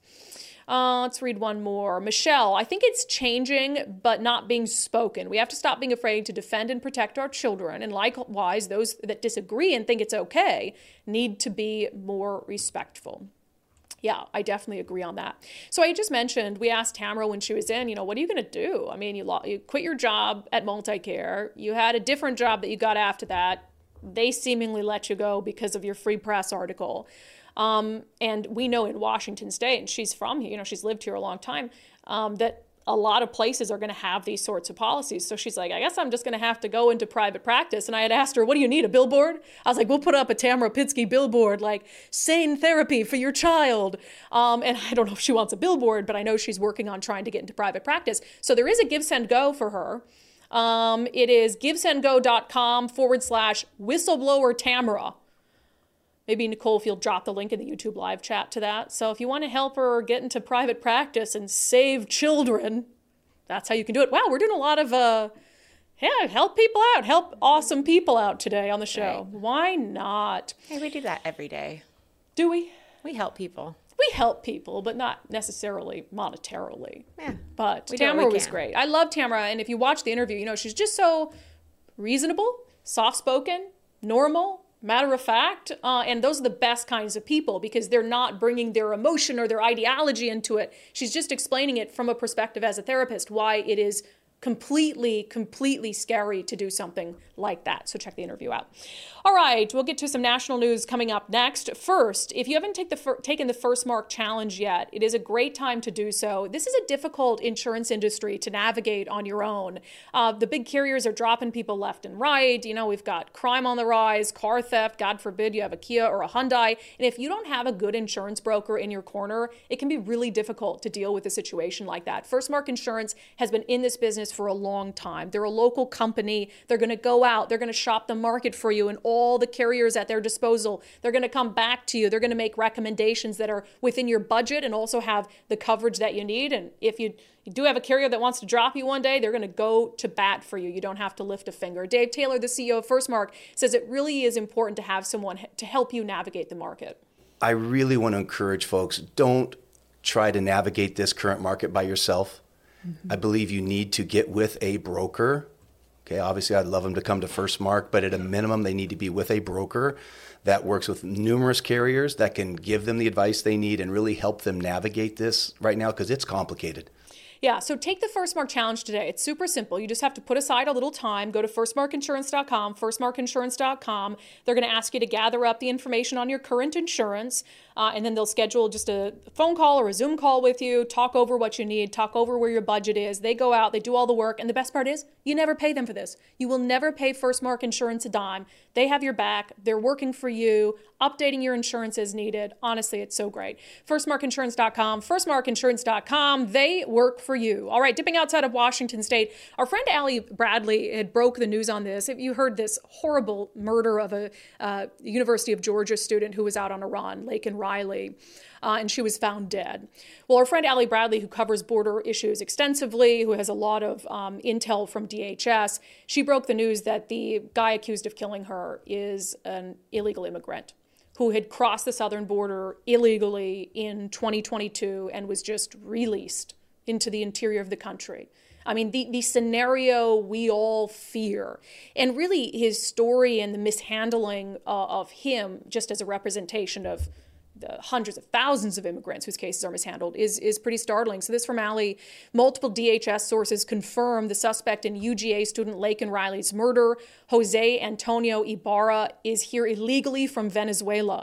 Uh, let's read one more. Michelle, I think it's changing, but not being spoken. We have to stop being afraid to defend and protect our children. And likewise, those that disagree and think it's okay need to be more respectful. Yeah, I definitely agree on that. So I just mentioned, we asked Tamara when she was in, you know, what are you going to do? I mean, you, lo- you quit your job at MultiCare. You had a different job that you got after that. They seemingly let you go because of your Free Press article. Um, and we know in Washington State, and she's from here, you know, she's lived here a long time, um, that a lot of places are going to have these sorts of policies. So she's like, I guess I'm just going to have to go into private practice. And I had asked her, what do you need, a billboard? I was like, we'll put up a Tamara Pitsky billboard, like sane therapy for your child. Um, and I don't know if she wants a billboard, but I know she's working on trying to get into private practice. So there is a GiveSendGo for her. Um, it is givesendgo.com forward slash whistleblower Tamara. Maybe Nicole, if you'll drop the link in the YouTube live chat to that. So if you want to help her get into private practice and save children, that's how you can do it. Wow, we're doing a lot of, uh, yeah, help people out, help awesome people out today on the show. Right. Why not? Hey, we do that every day. Do we? We help people. We we help people, but not necessarily monetarily. Yeah, but we do what Tamara we was can. great. I love Tamara, and if you watch the interview, you know, she's just so reasonable, soft-spoken, normal, matter of fact, uh, and those are the best kinds of people because they're not bringing their emotion or their ideology into it. She's just explaining it from a perspective as a therapist, why it is completely, completely scary to do something like that. So check the interview out. All right, we'll get to some national news coming up next. First, if you haven't take the fir- taken the First Mark Challenge yet, it is a great time to do so. This is a difficult insurance industry to navigate on your own. Uh, the big carriers are dropping people left and right. You know, we've got crime on the rise, car theft, God forbid you have a Kia or a Hyundai. And if you don't have a good insurance broker in your corner, it can be really difficult to deal with a situation like that. First Mark Insurance has been in this business for a long time. They're a local company. They're going to go out. They're going to shop the market for you and all the carriers at their disposal. They're going to come back to you. They're going to make recommendations that are within your budget and also have the coverage that you need. And if you, you do have a carrier that wants to drop you one day, they're going to go to bat for you. You don't have to lift a finger. Dave Taylor, the C E O of First Mark, says it really is important to have someone to help you navigate the market. I really want to encourage folks, don't try to navigate this current market by yourself. Mm-hmm. I believe you need to get with a broker. Okay, obviously I'd love them to come to First Mark, but at a minimum they need to be with a broker that works with numerous carriers that can give them the advice they need and really help them navigate this right now because it's complicated. Yeah, so take the First Mark Challenge today. It's super simple. You just have to put aside a little time, go to first mark insurance dot com, first mark insurance dot com. They're going to ask you to gather up the information on your current insurance, uh, and then they'll schedule just a phone call or a Zoom call with you, talk over what you need, talk over where your budget is. They go out, they do all the work, and the best part is you never pay them for this. You will never pay First Mark Insurance a dime. They have your back. They're working for you, updating your insurance as needed. Honestly, it's so great. first mark insurance dot com, first mark insurance dot com. They work for you. All right, dipping outside of Washington State, our friend Allie Bradley had broke the news on this. If you heard this horrible murder of a uh, University of Georgia student who was out on a run, Laken Riley, uh, and she was found dead. Well, our friend Allie Bradley, who covers border issues extensively, who has a lot of um, intel from D H S, she broke the news that the guy accused of killing her is an illegal immigrant who had crossed the southern border illegally in twenty twenty-two and was just released into the interior of the country. I mean, the, the scenario we all fear. And really his story and the mishandling uh, of him just as a representation of the hundreds of thousands of immigrants whose cases are mishandled is, is pretty startling. So this from Allie. Multiple D H S sources confirm the suspect in U G A student Laken Riley's murder, Jose Antonio Ibarra, is here illegally from Venezuela.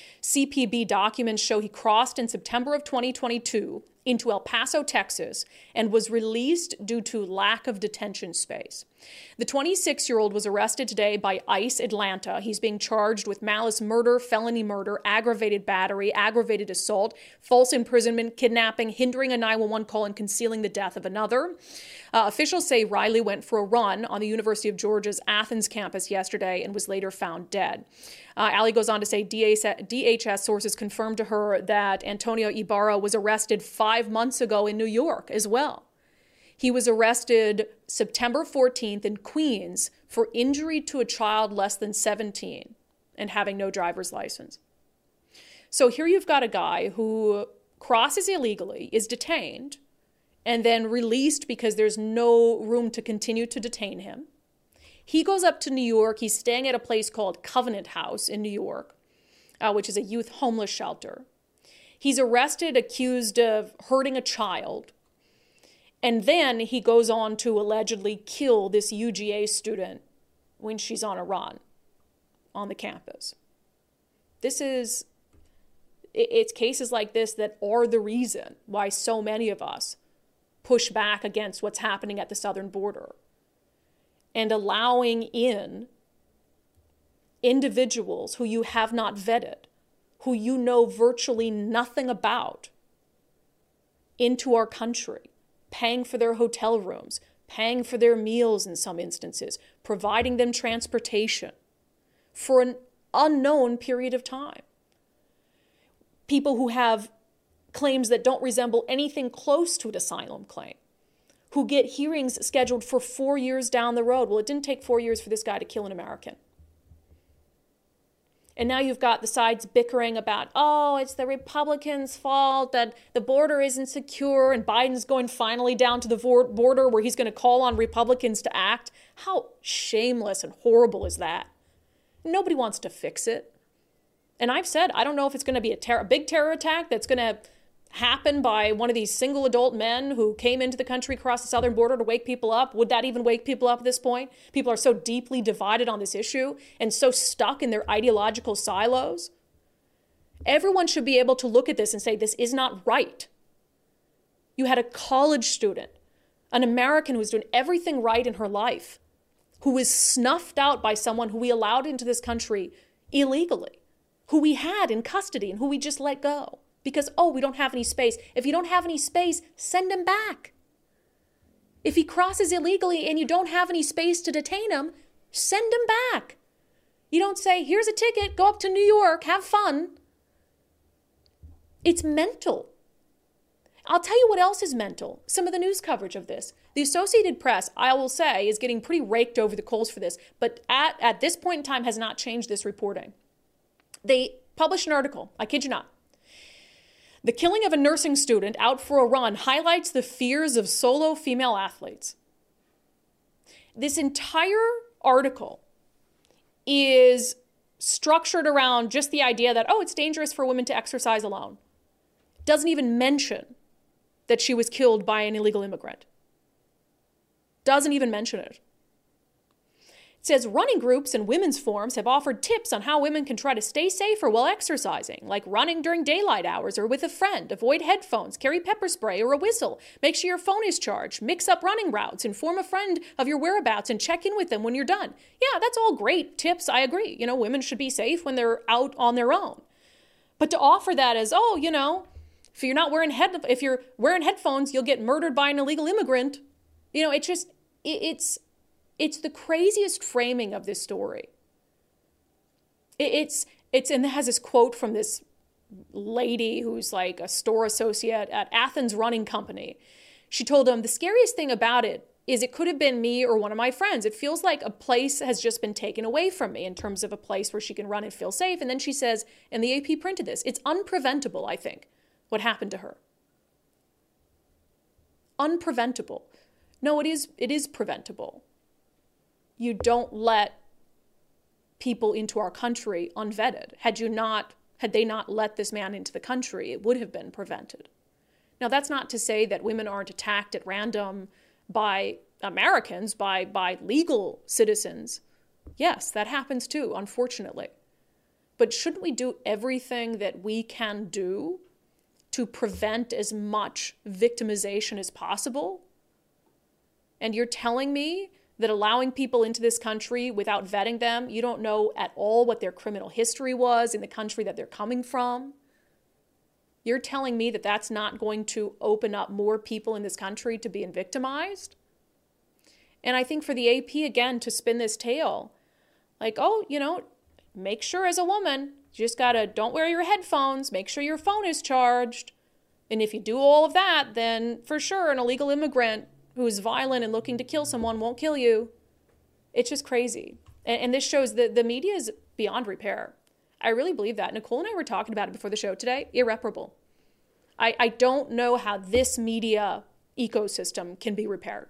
C P B documents show he crossed in September of twenty twenty-two into El Paso, Texas, and was released due to lack of detention space. The twenty-six-year-old was arrested today by ICE Atlanta. He's being charged with malice murder, felony murder, aggravated battery, aggravated assault, false imprisonment, kidnapping, hindering a nine one one call, and concealing the death of another. Uh, officials say Riley went for a run on the University of Georgia's Athens campus yesterday and was later found dead. Uh, Allie goes on to say D H S sources confirmed to her that Antonio Ibarra was arrested five months ago in New York as well. He was arrested September fourteenth in Queens for injury to a child less than seventeen and having no driver's license. So here you've got a guy who crosses illegally, is detained, and then released because there's no room to continue to detain him. He goes up to New York. He's staying at a place called Covenant House in New York, uh, which is a youth homeless shelter. He's arrested, accused of hurting a child. And then he goes on to allegedly kill this U G A student when she's on a run on the campus. This is, it's cases like this that are the reason why so many of us push back against what's happening at the southern border and allowing in individuals who you have not vetted, who you know virtually nothing about, into our country, paying for their hotel rooms, paying for their meals in some instances, providing them transportation for an unknown period of time. People who have claims that don't resemble anything close to an asylum claim, who get hearings scheduled for four years down the road. Well, it didn't take four years for this guy to kill an American. And now you've got the sides bickering about, oh, it's the Republicans' fault that the border isn't secure and Biden's going finally down to the border where he's going to call on Republicans to act. How shameless and horrible is that? Nobody wants to fix it. And I've said, I don't know if it's going to be a, ter- a big terror attack that's going to happen by one of these single adult men who came into the country across the southern border to wake people up. Would that even wake people up at this point? People are so deeply divided on this issue and so stuck in their ideological silos. Everyone should be able to look at this and say, this is not right. You had a college student, an American who was doing everything right in her life, who was snuffed out by someone who we allowed into this country illegally, who we had in custody and who we just let go. Because, oh, we don't have any space. If you don't have any space, send him back. If he crosses illegally and you don't have any space to detain him, send him back. You don't say, here's a ticket, go up to New York, have fun. It's mental. I'll tell you what else is mental. Some of the news coverage of this. The Associated Press, I will say, is getting pretty raked over the coals for this, but at, at this point in time has not changed this reporting. They published an article, I kid you not. The killing of a nursing student out for a run highlights the fears of solo female athletes. This entire article is structured around just the idea that, oh, it's dangerous for women to exercise alone. Doesn't even mention that she was killed by an illegal immigrant. Doesn't even mention it. It says running groups and women's forums have offered tips on how women can try to stay safer while exercising, like running during daylight hours or with a friend, avoid headphones, carry pepper spray or a whistle, make sure your phone is charged, mix up running routes, inform a friend of your whereabouts and check in with them when you're done. Yeah, that's all great tips. I agree. You know, women should be safe when they're out on their own. But to offer that as, oh, you know, if you're not wearing head, if you're wearing headphones, you'll get murdered by an illegal immigrant. You know, it just, it, it's, It's the craziest framing of this story. It's, it's, and it has this quote from this lady who's like a store associate at Athens Running Company. She told him, the scariest thing about it is it could have been me or one of my friends. It feels like a place has just been taken away from me in terms of a place where she can run and feel safe. And then she says, and the A P printed this, it's unpreventable, I think, what happened to her. Unpreventable. No, it is, it is preventable. You don't let people into our country unvetted. Had you not, had they not let this man into the country, it would have been prevented. Now, that's not to say that women aren't attacked at random by Americans, by, by legal citizens. Yes, that happens too, unfortunately. But shouldn't we do everything that we can do to prevent as much victimization as possible? And you're telling me that allowing people into this country without vetting them, you don't know at all what their criminal history was in the country that they're coming from. You're telling me that that's not going to open up more people in this country to being victimized? And I think for the A P, again, to spin this tale, like, oh, you know, make sure as a woman, you just gotta, don't wear your headphones, make sure your phone is charged. And if you do all of that, then for sure an illegal immigrant who is violent and looking to kill someone won't kill you. It's just crazy. And, and this shows that the media is beyond repair. I really believe that. Nicole and I were talking about it before the show today. Irreparable. I, I don't know how this media ecosystem can be repaired.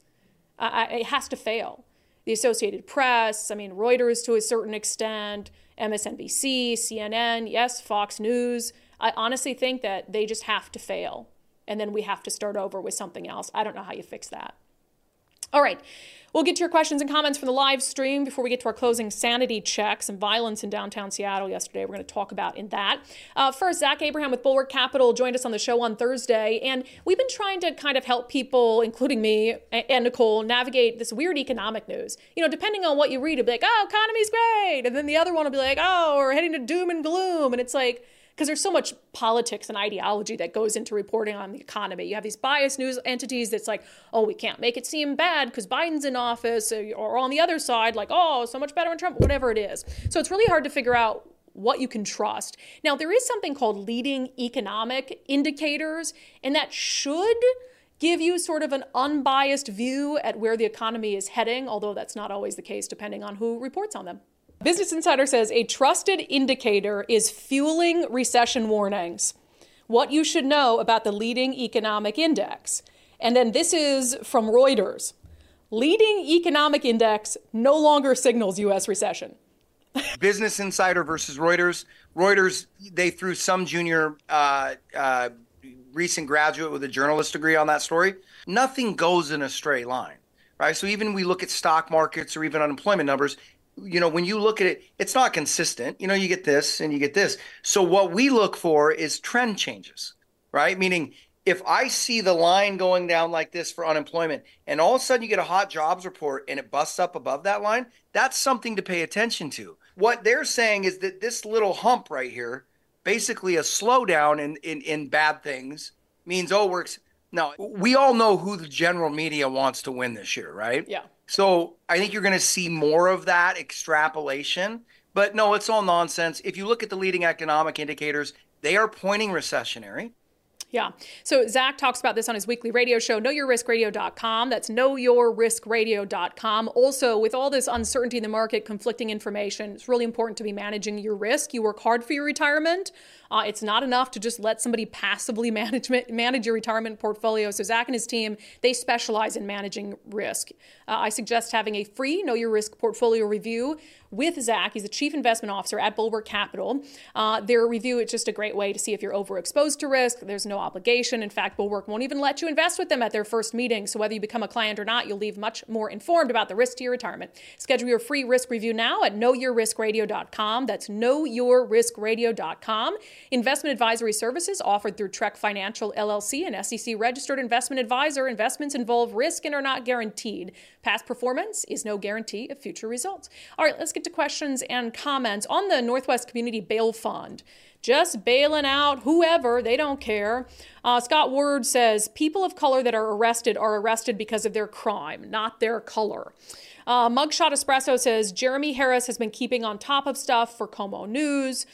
I, it has to fail. The Associated Press, I mean, Reuters to a certain extent, M S N B C, C N N, yes, Fox News. I honestly think that they just have to fail. And then we have to start over with something else. I don't know how you fix that. All right, we'll get to your questions and comments from the live stream before we get to our closing sanity check. Some violence in downtown Seattle yesterday we're going to talk about in that. Uh, first, Zach Abraham with Bulwark Capital joined us on the show on Thursday, and we've been trying to kind of help people, including me and Nicole, navigate this weird economic news. You know, depending on what you read, it'll be like, oh, economy's great, and then the other one will be like, oh, we're heading to doom and gloom, and it's like, because there's so much politics and ideology that goes into reporting on the economy. You have these biased news entities that's like, oh, we can't make it seem bad because Biden's in office, or on the other side, like, oh, so much better in Trump, whatever it is. So it's really hard to figure out what you can trust. Now, there is something called leading economic indicators, and that should give you sort of an unbiased view at where the economy is heading, although that's not always the case depending on who reports on them. Business Insider says a trusted indicator is fueling recession warnings. What you should know about the leading economic index. And then this is from Reuters. Leading economic index no longer signals U S recession. Business Insider versus Reuters. Reuters, they threw some junior uh, uh, recent graduate with a journalist degree on that story. Nothing goes in a straight line, right? So even we look at stock markets or even unemployment numbers, you know, when you look at it, it's not consistent. You know, you get this and you get this. So what we look for is trend changes, right? Meaning if I see the line going down like this for unemployment and all of a sudden you get a hot jobs report and it busts up above that line, that's something to pay attention to. What they're saying is that this little hump right here, basically a slowdown in, in, in bad things, means, oh, we're, no, we all know who the general media wants to win this year, right? Yeah. So I think you're going to see more of that extrapolation. But no, it's all nonsense. If you look at the leading economic indicators, they are pointing recessionary. Yeah. So Zach talks about this on his weekly radio show, know your risk radio dot com. That's know your risk radio dot com. Also, with all this uncertainty in the market, conflicting information, it's really important to be managing your risk. You work hard for your retirement. Uh, it's not enough to just let somebody passively manage, manage your retirement portfolio. So Zach and his team, they specialize in managing risk. Uh, I suggest having a free Know Your Risk portfolio review with Zach. He's the Chief Investment Officer at Bulwark Capital. Uh, their review is just a great way to see if you're overexposed to risk. There's no obligation. In fact, Bulwark won't even let you invest with them at their first meeting. So whether you become a client or not, you'll leave much more informed about the risk to your retirement. Schedule your free risk review now at know your risk radio dot com. That's know your risk radio dot com. Investment advisory services offered through Trek Financial L L C, an S E C-registered investment advisor. Investments involve risk and are not guaranteed. Past performance is no guarantee of future results. All right, let's get to questions and comments on the Northwest Community Bail Fund. Just bailing out whoever, they don't care. Uh, Scott Ward says, people of color that are arrested are arrested because of their crime, not their color. Uh, Mugshot Espresso says, Jeremy Harris has been keeping on top of stuff for Como News.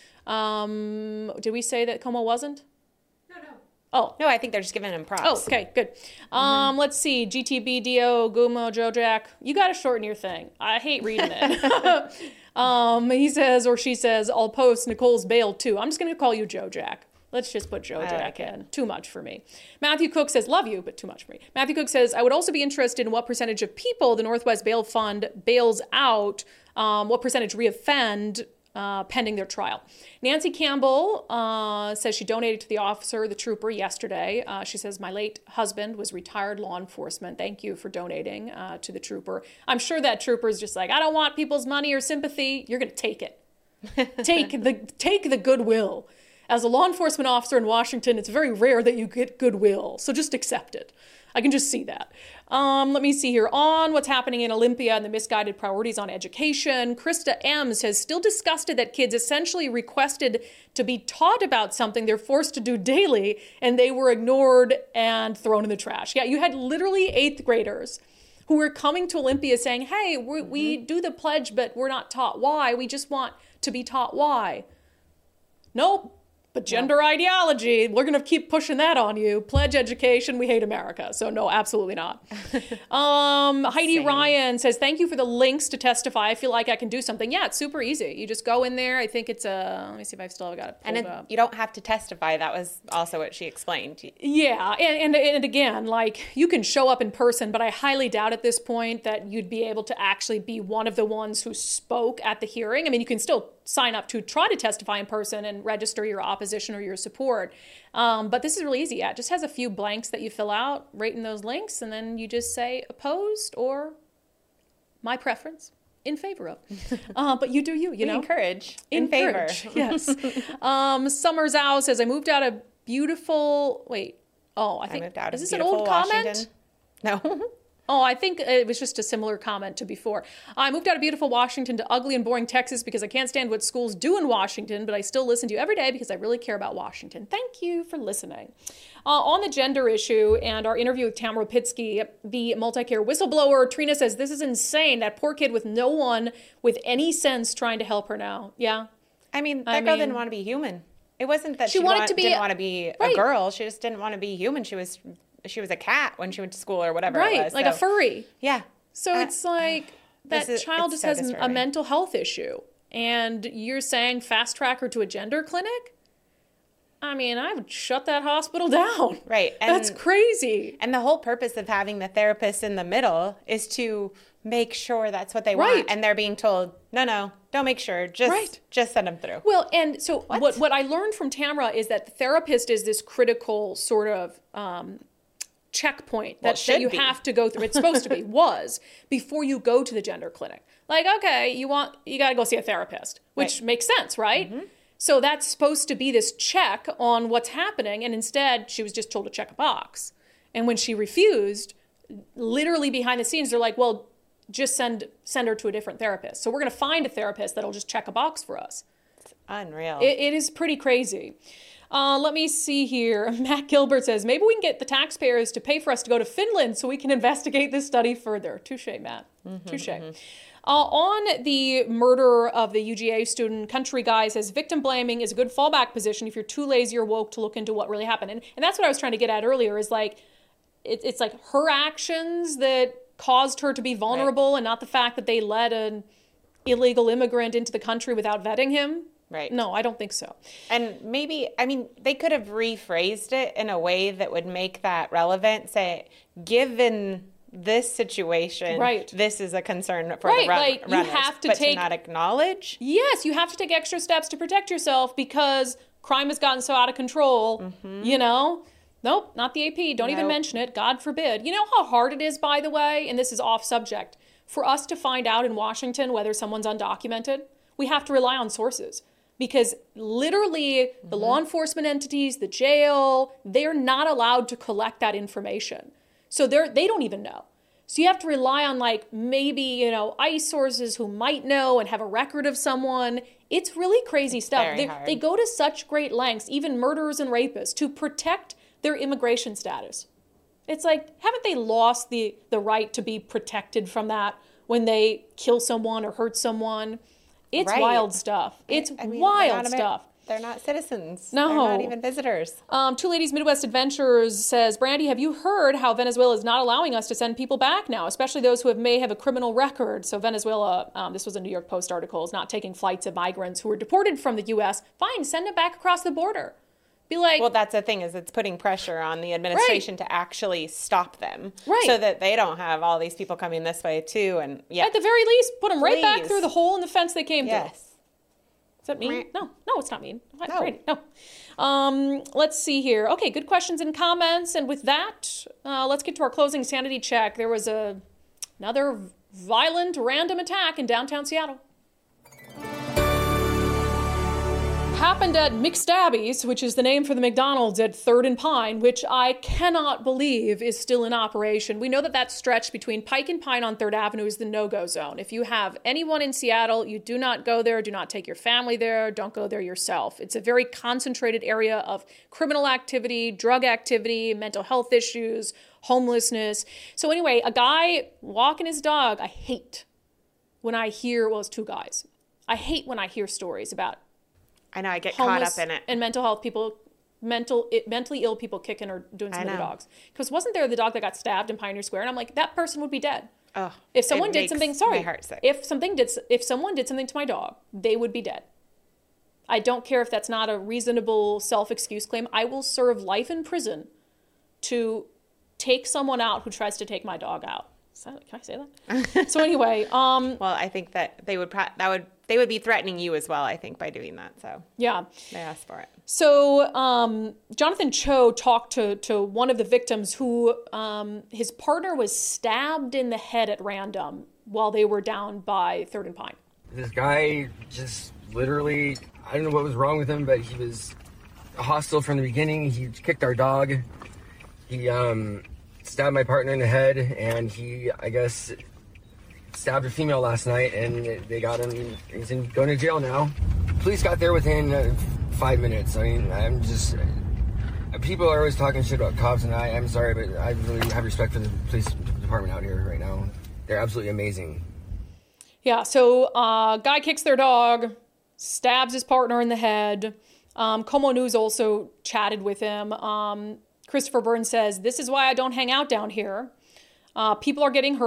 Um, did we say that Como wasn't? No, no. Oh. No, I think they're just giving him props. Oh, okay, good. Um, mm-hmm. Let's see. G T B, Dio, Gumo, Jojack. You got to shorten your thing. I hate reading it. um, he says, or she says, I'll post Nicole's bail too. I'm just going to call you Jojack. Let's just put Jojack like in. Too much for me. Matthew Cook says, love you, but too much for me. Matthew Cook says, I would also be interested in what percentage of people the Northwest Bail Fund bails out, um, what percentage reoffend uh, pending their trial. Nancy Campbell uh, says she donated to the officer, the trooper, yesterday. Uh, she says, my late husband was retired law enforcement. Thank you for donating uh, to the trooper. I'm sure that trooper is just like, I don't want people's money or sympathy. You're going to take it. take the take the goodwill. As a law enforcement officer in Washington, it's very rare that you get goodwill, so just accept it. I can just see that. Um, let me see here. On what's happening in Olympia and the misguided priorities on education, Krista M. says, still disgusted that kids essentially requested to be taught about something they're forced to do daily, and they were ignored and thrown in the trash. Yeah, you had literally eighth graders who were coming to Olympia saying, hey, we, mm-hmm. we do the pledge, but we're not taught why. We just want to be taught why. Nope. But gender yeah. ideology, we're going to keep pushing that on you. Pledge education, we hate America. So no, absolutely not. um, Heidi Same. Ryan says, thank you for the links to testify. I feel like I can do something. Yeah, it's super easy. You just go in there. I think it's a, let me see if I've still got it pulled and it, up. You don't have to testify. That was also what she explained. Yeah, and, and, and again, like you can show up in person, but I highly doubt at this point that you'd be able to actually be one of the ones who spoke at the hearing. I mean, you can still sign up to try to testify in person and register your opposition or your support. Um, but this is really easy. Yeah, it just has a few blanks that you fill out right in those links, and then you just say opposed or my preference in favor of. Uh, but you do you, you we know? Encourage. In Encourage, favor. Yes. um, Summer Zhao says, I moved out of beautiful, wait, oh, I think, I moved out is of this an old Washington. comment? No. Oh, I think it was just a similar comment to before. I moved out of beautiful Washington to ugly and boring Texas because I can't stand what schools do in Washington, but I still listen to you every day because I really care about Washington. Thank you for listening. Uh, on the gender issue and our interview with Tamara Pitsky, the multi-care whistleblower, Trina says, this is insane. That poor kid with no one with any sense trying to help her now. Yeah. I mean, that I girl mean, didn't want to be human. It wasn't that she she, wanted want, to be didn't a, want to be right. a girl. She just didn't want to be human. She was she was a cat when she went to school or whatever right, it was. like so, a furry. Yeah. So uh, it's like that is, child it's just so has a mental health issue. and you're saying fast track her to a gender clinic? I mean, I would shut that hospital down. Right. And, That's crazy. And the whole purpose of having the therapist in the middle is to make sure that's what they Right. want. And they're being told, no, no, don't make sure. Just, Right. just send them through. Well, and so What? what? what I learned from Tamara is that the therapist is this critical sort of um, checkpoint Well, that, it that should you be. have to go through. It's supposed to be, was, before you go to the gender clinic. Like, okay, you want, you got to go see a therapist, which Right. makes sense, right? Mm-hmm. So that's supposed to be this check on what's happening. And instead, she was just told to check a box. And when she refused, literally behind the scenes, they're like, well, just send send her to a different therapist. So we're going to find a therapist that'll just check a box for us. It's unreal. It, it is pretty crazy. Uh, let me see here. Matt Gilbert says, maybe we can get the taxpayers to pay for us to go to Finland so we can investigate this study further. Touche, Matt. Mm-hmm, Touche. Mm-hmm. Uh, on the murder of the U G A student, Country Guy says, victim blaming is a good fallback position if you're too lazy or woke to look into what really happened. And, and that's what I was trying to get at earlier, is like, it, it's like her actions that caused her to be vulnerable, right, and not the fact that they let an illegal immigrant into the country without vetting him. Right. No, I don't think so. And maybe, I mean, they could have rephrased it in a way that would make that relevant. Say, given this situation, right, this is a concern for right, the run- like, runners. You have to but take, to not acknowledge? Yes, you have to take extra steps to protect yourself because crime has gotten so out of control, mm-hmm. you know? Nope, not the A P. Don't nope. even mention it. God forbid. You know how hard it is, by the way, and this is off subject, for us to find out in Washington whether someone's undocumented? We have to rely on sources. Because literally mm-hmm. the law enforcement entities, the jail, they're not allowed to collect that information. So they're, they don't even know. So you have to rely on, like, maybe, you know, ICE sources who might know and have a record of someone. It's really crazy it's stuff. Very They, hard. they go to such great lengths, even murderers and rapists, to protect their immigration status. It's like, haven't they lost the, the right to be protected from that when they kill someone or hurt someone? It's right. wild stuff. It's I mean, wild they're stuff. They're not citizens. No. They're not even visitors. Um, Two Ladies Midwest Adventures says, Brandy, have you heard how Venezuela is not allowing us to send people back now, especially those who have, may have a criminal record? So Venezuela, um, this was a New York Post article, is not taking flights of migrants who were deported from the U S. Fine, send them back across the border. Be like, well, that's the thing, is it's putting pressure on the administration right. to actually stop them, right, so that they don't have all these people coming this way too. And yeah, at the very least, put them Please. right back through the hole in the fence they came yes. through. Is that mean? No, no, it's not mean. No. Right. No. Um, let's see here. Okay, good questions and comments. And with that, uh, let's get to our closing sanity check. There was a another violent random attack in downtown Seattle. Happened at McStabby's, which is the name for the McDonald's at third and Pine, which I cannot believe is still in operation. We know that that stretch between Pike and Pine on third Avenue is the no-go zone. If you have anyone in Seattle, you do not go there, do not take your family there, don't go there yourself. It's a very concentrated area of criminal activity, drug activity, mental health issues, homelessness. So anyway, a guy walking his dog, I hate when I hear, well, it's two guys. I hate when I hear stories about I know, I get caught up in it. And mental health people, mental, it, mentally ill people kicking or doing something to dogs. Because wasn't there the dog that got stabbed in Pioneer Square? And I'm like, that person would be dead. Oh, if someone did something, sorry, my heart sick. if something did, if someone did something to my dog, they would be dead. I don't care if that's not a reasonable self-excuse claim. I will serve life in prison to take someone out who tries to take my dog out. Is that, can I say that? So anyway, um, well, I think that they would pro- that would they would be threatening you as well, I think, by doing that. So yeah, they asked for it. So um, Jonathan Cho talked to to one of the victims who um, his partner was stabbed in the head at random while they were down by third and Pine. This guy just literally, I don't know what was wrong with him, but he was hostile from the beginning. He kicked our dog. He um, stabbed my partner in the head, and he, I guess, stabbed a female last night, and they got him. He's in, going to jail now. Police got there within uh, five minutes. I mean, I'm just... Uh, people are always talking shit about cops, and I, I'm sorry, but I really have respect for the police department out here right now. They're absolutely amazing. Yeah, so uh, guy kicks their dog, stabs his partner in the head. Um, Como News also chatted with him. Um, Christopher Burns says, this is why I don't hang out down here. Uh, people are getting hurt.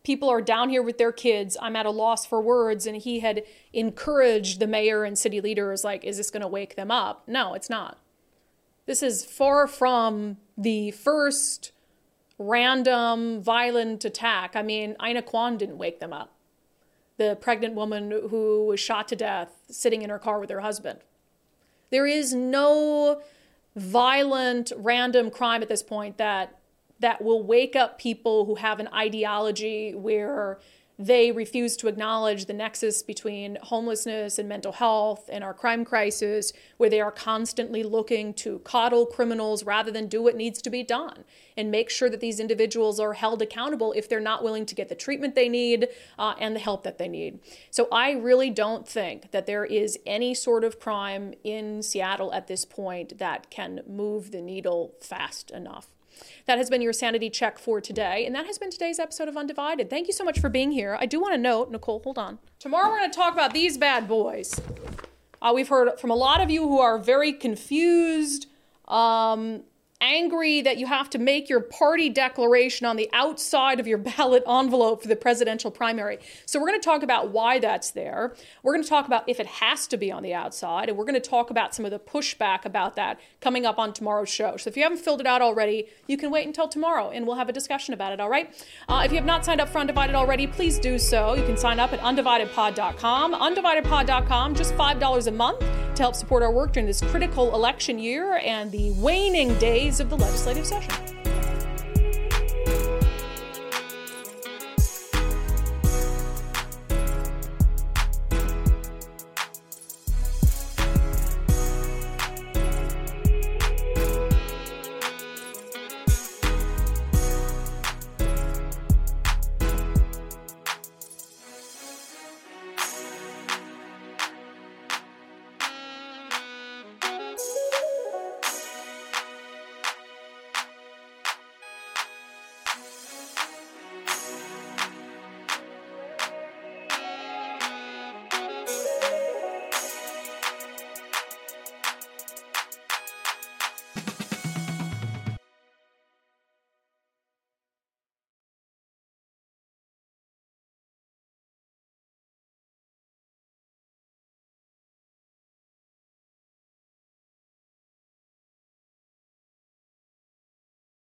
people are down here with their kids. I'm at a loss for words. And he had encouraged the mayor and city leaders, like, is this going to wake them up? No, it's not. This is far from the first random violent attack. I mean, Ina Kwan didn't wake them up. The pregnant woman who was shot to death sitting in her car with her husband. There is no violent random crime at this point that that will wake up people who have an ideology where they refuse to acknowledge the nexus between homelessness and mental health and our crime crisis, where they are constantly looking to coddle criminals rather than do what needs to be done and make sure that these individuals are held accountable if they're not willing to get the treatment they need uh, and the help that they need. So I really don't think that there is any sort of crime in Seattle at this point that can move the needle fast enough. That has been your sanity check for today, and that has been today's episode of Undivided. Thank you so much for being here. I do want to note, Nicole, hold on. Tomorrow we're going to talk about these bad boys. Uh, we've heard from a lot of you who are very confused, um, angry that you have to make your party declaration on the outside of your ballot envelope for the presidential primary. So we're going to talk about why that's there. We're going to talk about if it has to be on the outside, and we're going to talk about some of the pushback about that coming up on tomorrow's show. So if you haven't filled it out already, you can wait until tomorrow and we'll have a discussion about it, all right? Uh, if you have not signed up for Undivided already, please do so. You can sign up at undivided pod dot com. undivided pod dot com, just five dollars a month to help support our work during this critical election year and the waning days of the legislative session.